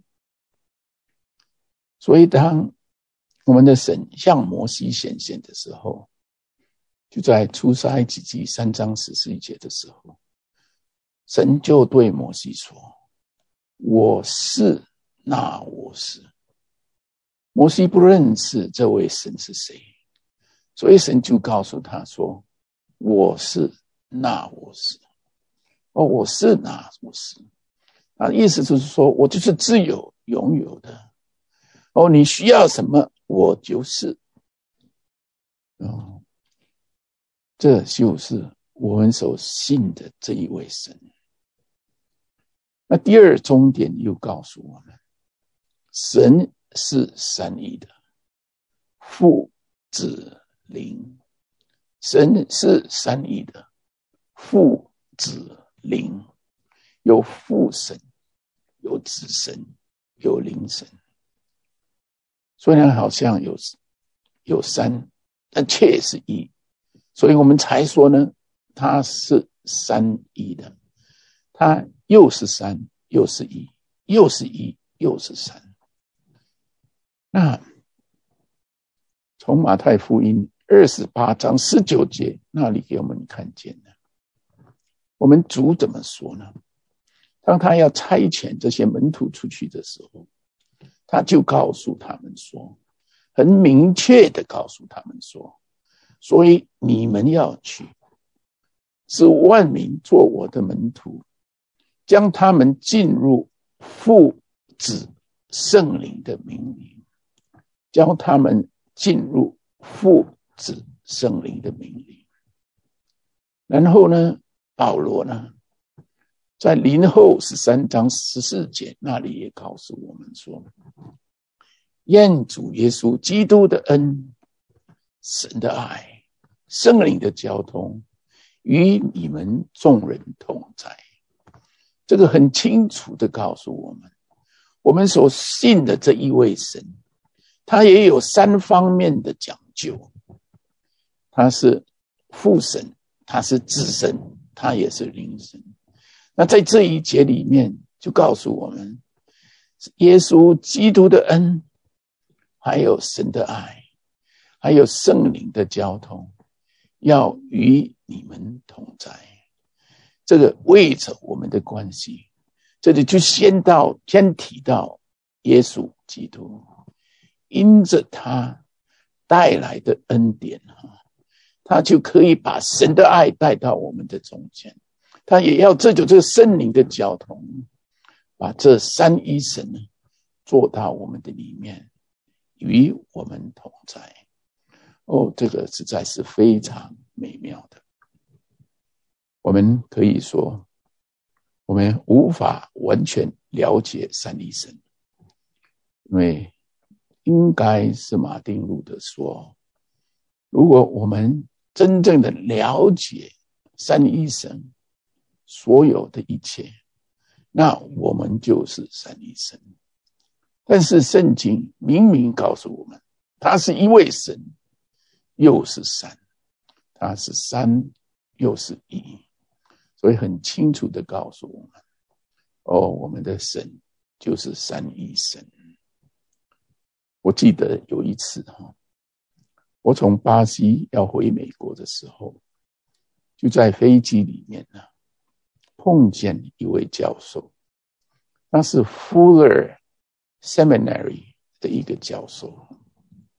所以当我们的神向摩西显现的时候，就在出埃及记三章十四节的时候，神就对摩西说：我是那我是。摩西不认识这位神是谁，所以神就告诉他说：我是那我是。哦，我是那我是。啊，意思就是说，我就是自有永有的。哦，你需要什么，我就是。哦，这就是我们所信的这一位神。那第二重点又告诉我们，神是三一的，父子灵。神是三一的，父子灵，有父神，有子神，有灵神。虽然好像有有三，但却是一，所以我们才说呢，他是三一的，他又是三，又是一，又是一，又是三。那从马太福音二十八章十九节那里给我们看见了，我们主怎么说呢？当他要差遣这些门徒出去的时候，他就告诉他们说，很明确的告诉他们说，所以你们要去，使万民做我的门徒，将他们进入父子圣灵的名里，将他们进入父子圣灵的名里。然后呢，保罗呢，在林后十三章十四节那里也告诉我们说，愿主耶稣基督的恩、神的爱、圣灵的交通与你们众人同在。这个很清楚的告诉我们，我们所信的这一位神，他也有三方面的讲究。他是父神，他是子神，他也是灵神。那在这一节里面就告诉我们，耶稣基督的恩，还有神的爱，还有圣灵的交通，要与你们同在。这个为着我们的关系，这里就先到先提到耶稣基督，因着他带来的恩典，他就可以把神的爱带到我们的中间。他也要这就这个圣灵的交通，把这三一神做到我们的里面，与我们同在。哦，这个实在是非常美妙的。我们可以说，我们无法完全了解三一神，因为应该是马丁路德说，如果我们真正的了解三一神所有的一切，那我们就是三一神。但是圣经明明告诉我们，他是一位神，又是三，他是三又是一，所以很清楚的告诉我们，哦，我们的神就是三一神。我记得有一次我从巴西要回美国的时候，就在飞机里面呢，碰见一位教授，他是 Fuller Seminary 的一个教授。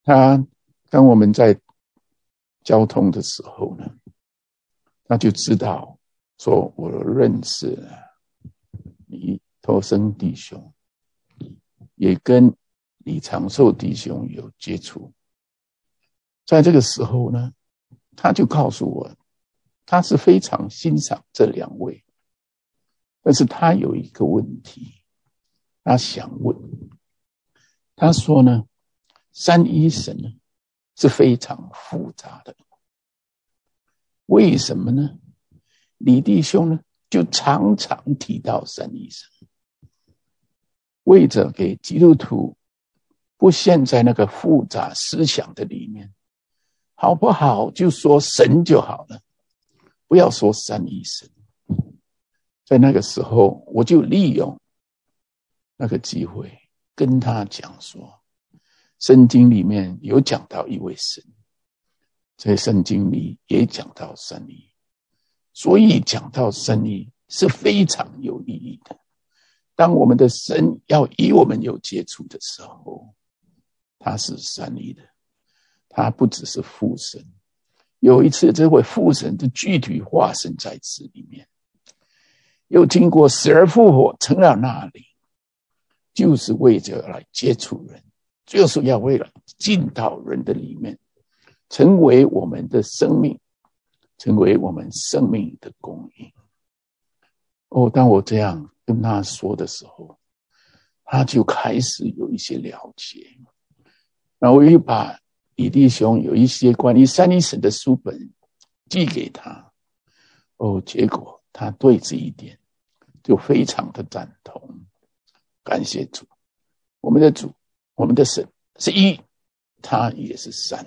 他跟我们在交通的时候呢，他就知道说我认识李头生弟兄，也跟李长寿弟兄有接触。在这个时候呢，他就告诉我，他是非常欣赏这两位，但是他有一个问题，他想问。他说呢，三一神呢是非常复杂的，为什么呢？李弟兄呢就常常提到三一神，为着给基督徒不陷在那个复杂思想的里面，好不好就说神就好了，不要说三一神。在那个时候，我就利用那个机会跟他讲说，圣经里面有讲到一位神，在圣经里也讲到三一，所以讲到三一是非常有意义的。当我们的神要与我们有接触的时候，他是三一的，他不只是父神。有一次这位父神的具体化身在此里面，又经过死而复活成了那里，就是为着来接触人，就是要为了进到人的里面，成为我们的生命，成为我们生命的供应。哦，当我这样跟他说的时候，他就开始有一些了解。然后我又把李弟兄有一些关于三一神的书本寄给他，哦，结果他对这一点就非常的赞同。感谢主，我们的主，我们的神是一，他也是三。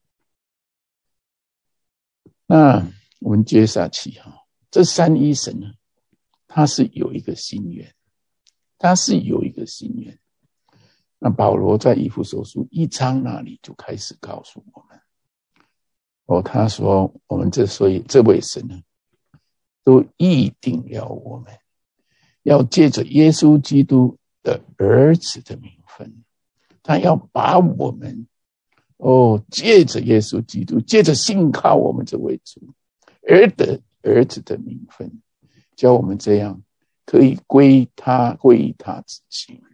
那我们接下去哈，这三一神呢，他是有一个心愿，他是有一个心愿。那保罗在以弗所书一章那里就开始告诉我们，哦，他说我们这所以这位神呢，都预定了我们要借着耶稣基督的儿子的名分，他要把我们哦借着耶稣基督，借着信靠我们这位主而得儿子的名分，叫我们这样可以归他归他之心。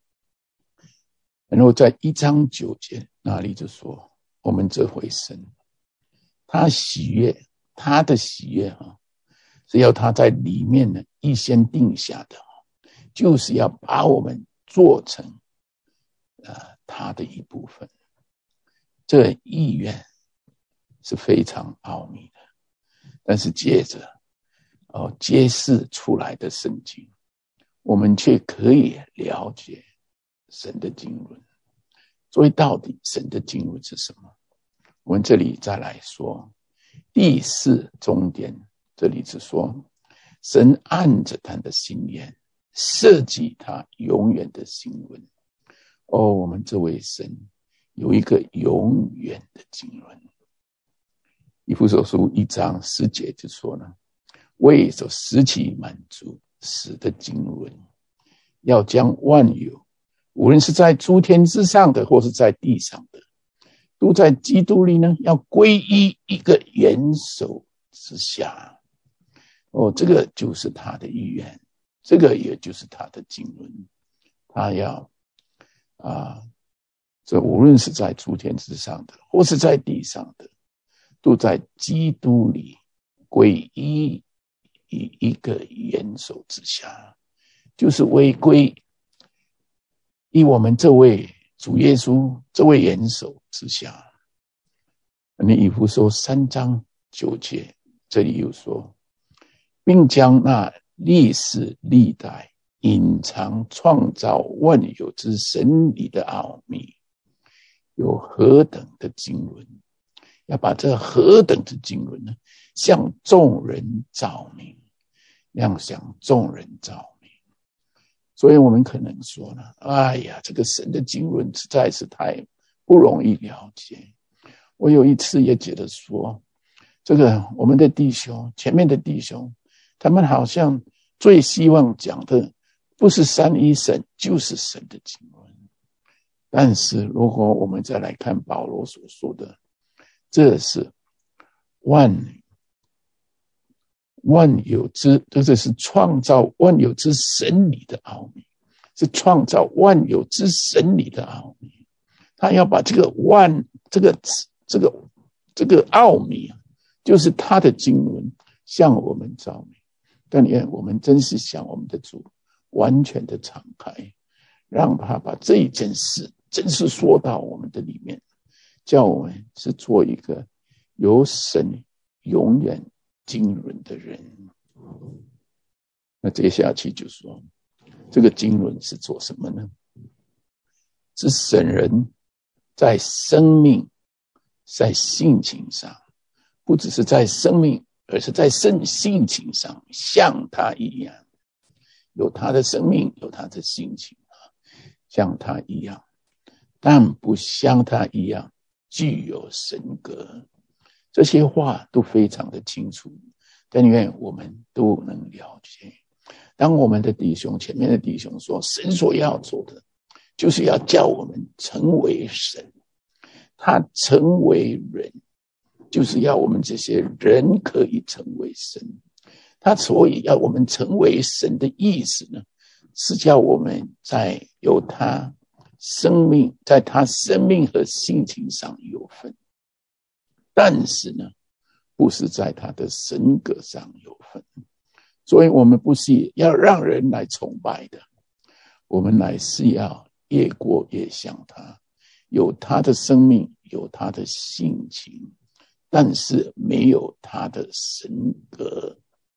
然后在一章九节那里就说，我们这回神他喜悦，他的喜悦啊，是要他在里面呢预先定下的，就是要把我们做成呃他的一部分。这意愿是非常奥秘的，但是借着哦揭示出来的圣经，我们却可以了解神的经纶。所以到底神的经纶是什么？我们这里再来说第四重点，这里是说神按着他的心愿设计他永远的经纶。哦，我们这位神有一个永远的经纶。以弗所书一章十节就说呢，为着使其满足死的经纶，要将万有，无论是在诸天之上的或是在地上的，都在基督里呢，要归依一个元首之下。哦，这个就是他的意愿，这个也就是他的经纶。他要啊，这无论是在诸天之上的或是在地上的，都在基督里归依于一个元首之下，就是为归以我们这位主耶稣这位元首之下。你以弗所三章九节这里又说，并将那历世历代隐藏创造万有之神理的奥秘有何等的经纶，要把这何等的经纶呢，向众人照明，要向众人照明。所以我们可能说呢，哎呀，这个神的经纶实在是太不容易了解。我有一次也觉得说，这个我们的弟兄，前面的弟兄，他们好像最希望讲的不是三一神，就是神的经纶。 但是如果我们再来看保罗所说的，这是万万有之，这是创造万有之神理的奥秘，是创造万有之神理的奥秘。他要把这个万这个这个这个奥秘，就是他的经纶向我们照明。但愿我们真是向我们的主完全的敞开，让他把这一件事真是说到我们的里面，叫我们是做一个有神永远经纶的人。那接下去就说，这个经纶是做什么呢？是神人在生命在性情上，不只是在生命，而是在性情上像他一样，有他的生命，有他的性情，像他一样，但不像他一样具有神格。这些话都非常的清楚，但愿我们都能了解。当我们的弟兄，前面的弟兄说，神所要做的就是要叫我们成为神，他成为人，就是要我们这些人可以成为神。他所以要我们成为神的意思呢，是叫我们在有他生命，在他生命和性情上有份，但是呢，不是在他的神格上有份。所以我们不是要让人来崇拜的，我们乃是要越过越像他，有他的生命，有他的性情，但是没有他的神格。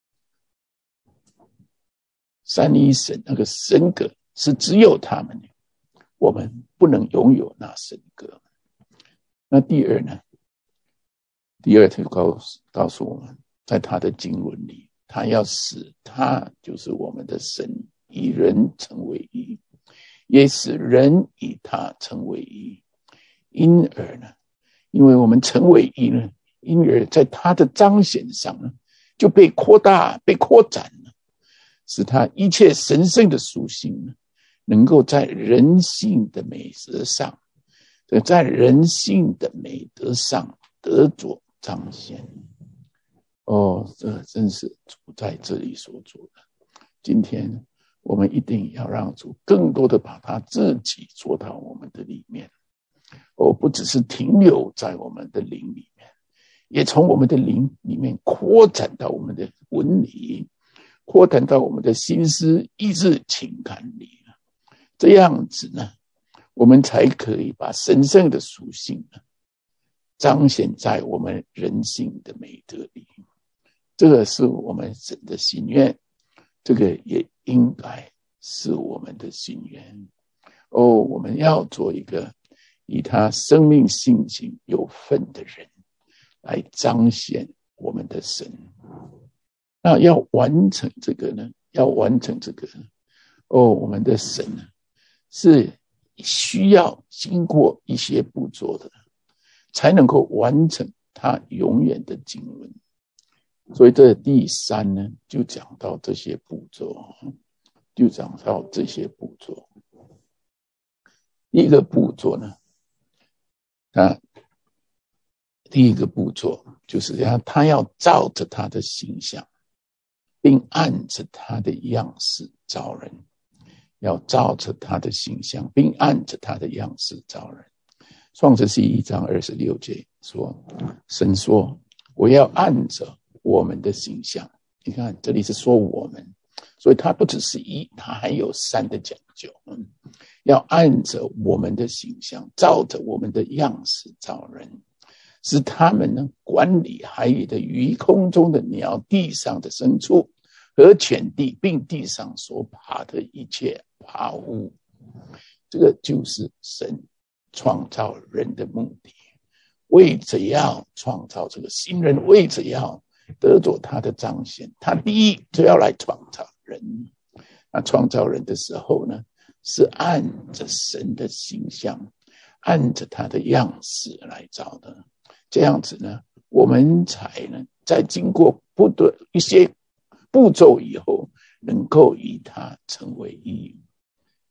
三一神那个神格是只有他们的，我们不能拥有那神格。那第二呢？第二就告诉告诉我们，在他的经文里，他要使他就是我们的神以人成为一，也使人以他成为一。因而呢，因为我们成为一呢，因而在他的彰显上呢，就被扩大、被扩展了，使他一切神圣的属性呢，能够在人性的美德上，在人性的美德上得着彰显。哦，这真是主在这里所做的。今天我们一定要让主更多的把他自己做到我们的里面，哦，不只是停留在我们的灵里面，也从我们的灵里面扩展到我们的魂里，扩展到我们的心思、意志、情感里。这样子呢，我们才可以把神圣的属性呢，彰显在我们人性的美德里。这个是我们神的心愿，这个也应该是我们的心愿。哦，我们要做一个以他生命性情有份的人，来彰显我们的神。那要完成这个呢？要完成这个，哦，我们的神呢，是需要经过一些步骤的，才能够完成他永远的经纶。所以这第三呢，就讲到这些步骤，就讲到这些步骤。第一个步骤呢，他第一个步骤就是他他要照着他的形象，并按着他的样式造人，要照着他的形象，并按着他的样式造人。创世纪一章二十六节说，神说，我要按着我们的形象。你看这里是说我们，所以它不只是一，它还有三的讲究。嗯，要按着我们的形象，照着我们的样式造人，使他们呢管理海里的鱼、空中的鸟、地上的牲畜和全地，并地上所爬的一切爬物。这个就是神创造人的目的，为着要创造这个新人，为着要得着他的彰显，他第一就要来创造人。那创造人的时候呢，是按着神的形象，按着他的样式来造的。这样子呢，我们才呢，在经过不对一些步骤以后，能够与他成为一。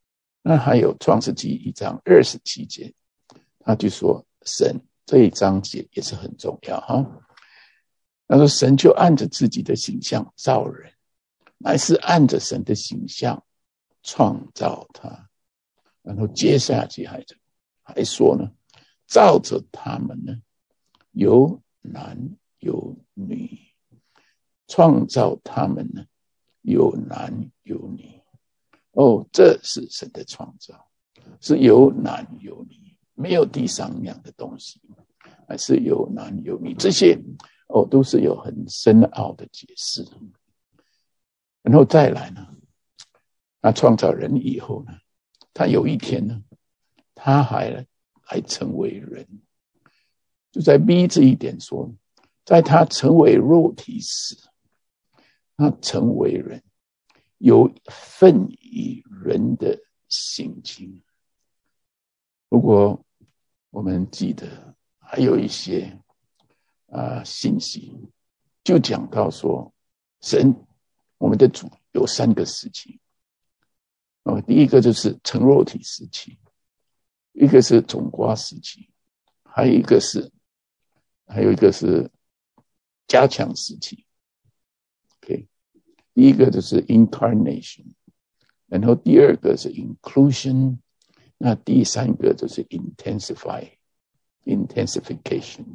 那还有创世纪一章二十七节，他就说神这一章节也是很重要哈。他说神就按着自己的形象造人，乃是按着神的形象创造他。然后接下去还还说呢，照着他们呢，有男有女，创造他们呢，有男有女。哦，这是神的创造，是有男有女，没有第三样的东西，还是有男有女，这些哦都是有很深奥的解释。然后再来呢，他创造人以后呢，他有一天呢，他还还成为人。就在 B 这一点说，在他成为肉体时，他成为人，有份于人的性情。如果我们记得还有一些啊、呃、信息，就讲到说，神我们的主有三个时期。哦，第一个就是成肉体时期，一个是种瓜时期，还有一个是还有一个是加强时期。OK， 第一个就是 incarnation， 然后第二个是 inclusion， 那第三个就是 intensify intensification。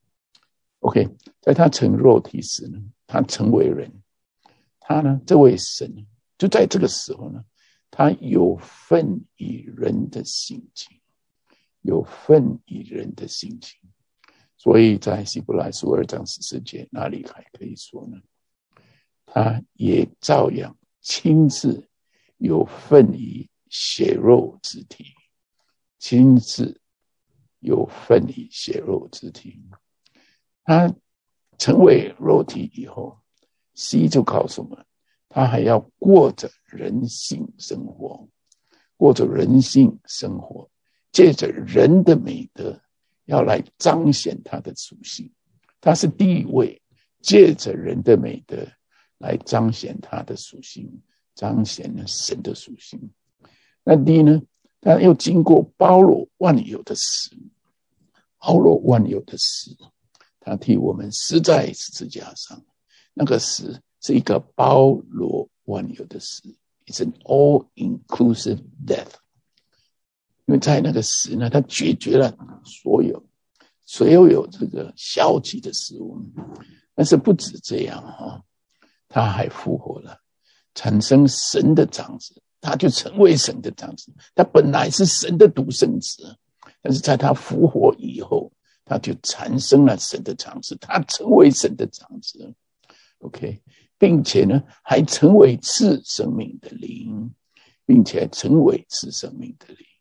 OK， 在他成肉体时呢，他成为人，他呢这位神就在这个时候呢，他有份于人的性情，有份于人的性情。所以在希伯来书二章十四节那里还可以说呢，他也照样亲自有份于血肉之体，亲自有份于血肉之体。他成为肉体以后， C 就告诉我们，他还要过着人性生活，过着人性生活，借着人的美德要来彰显他的属性。他是第一位借着人的美德来彰显他的属性，彰显了神的属性。那第一呢，他又经过包罗万有的死，包罗万有的死，他替我们死在十字架上，那个死是一个包罗万有的死， It's an all-inclusive death。 因为在那个死呢，他解决了所有所有有这个消极的事物。但是不止这样哈，他还复活了，产生神的长子，他就成为神的长子。他本来是神的独生子，但是在他复活以后，他就产生了神的长子，他成为神的长子。 OK， 并且呢还成为赐生命的灵，并且成为赐生命的灵。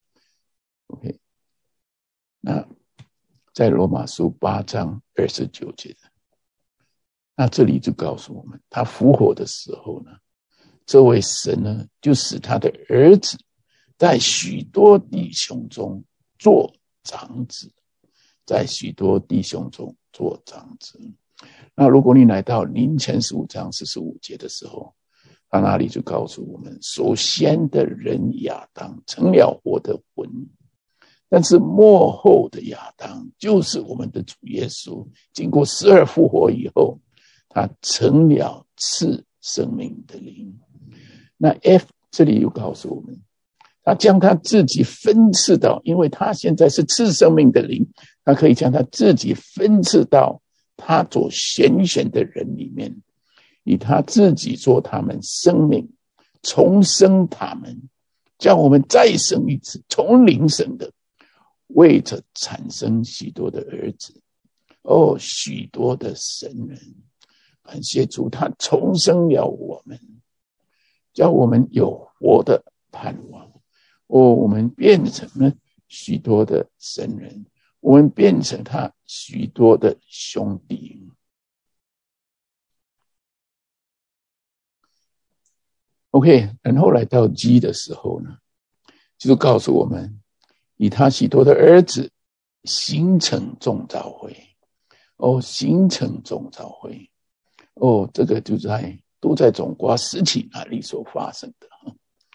OK， 那在罗马书八章二十九节，那这里就告诉我们，他复活的时候呢，这位神呢就使他的儿子在许多弟兄中做长子，在许多弟兄中做长子。那如果你来到林前十五章四十五节的时候，他那里就告诉我们，首先的人亚当成了活的魂，但是末后的亚当就是我们的主耶稣，经过死而复活以后，他成了赐生命的灵。那 F 这里又告诉我们，他将他自己分赐到，因为他现在是赐生命的灵，他可以将他自己分赐到他所拣选的人里面，以他自己做他们生命，重生他们，叫我们再生一次，从灵生的，为着产生许多的儿子。哦，许多的神人，感谢主，他重生了我们，叫我们有活的盼望。哦，我们变成了许多的神人，我们变成他许多的兄弟。OK， 然后来到 G 的时候呢，就是告诉我们，以他许多的儿子形成众召会。哦，形成众召会。哦，这个就在都在种瓜时期那里所发生的。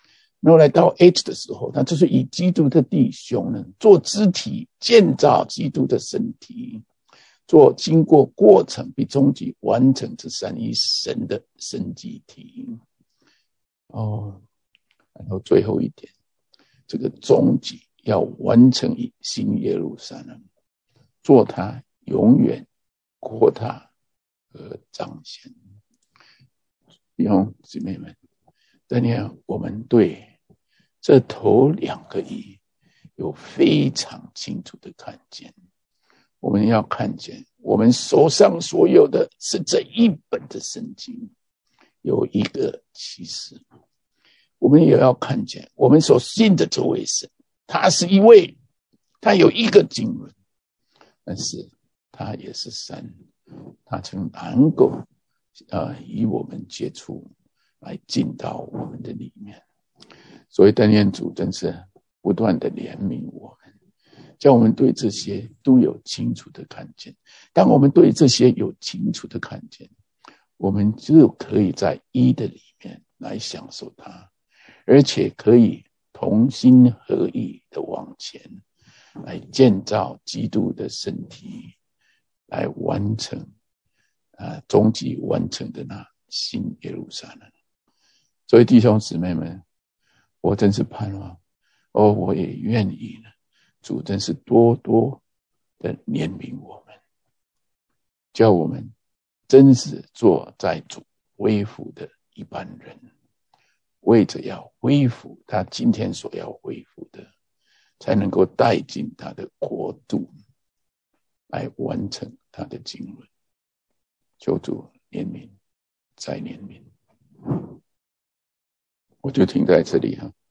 然后来到 H 的时候，他就是以基督的弟兄呢做肢体，建造基督的身体，做经过过程比终极完成这三一神的生机体。哦，然后最后一点，这个终极要完成以新耶路撒冷，做他永远扩大和彰显。弟兄姊妹们，但愿我们对这头两个一有非常清楚的看见。我们要看见我们手上所有的是这一本的圣经，有一个启示。我们也要看见我们所信的这位神，他是一位，他有一个经纶，但是他也是神，他曾能够呃与我们接触，来进到我们的里面。所以但愿主真是不断的怜悯我们，叫我们对这些都有清楚的看见。当我们对这些有清楚的看见，我们就可以在一的里面来享受它，而且可以同心合意的往前来建造基督的身体，来完成啊、呃，终极完成的那新耶路撒冷。所以弟兄姊妹们，我真是盼望，哦，我也愿意呢，主真是多多的怜悯我们，叫我们真是做在主恢复的一般人，为着要恢复他今天所要恢复的，才能够带进他的国度，来完成他的经纶。求主怜悯，再怜悯。我就停在这里哈。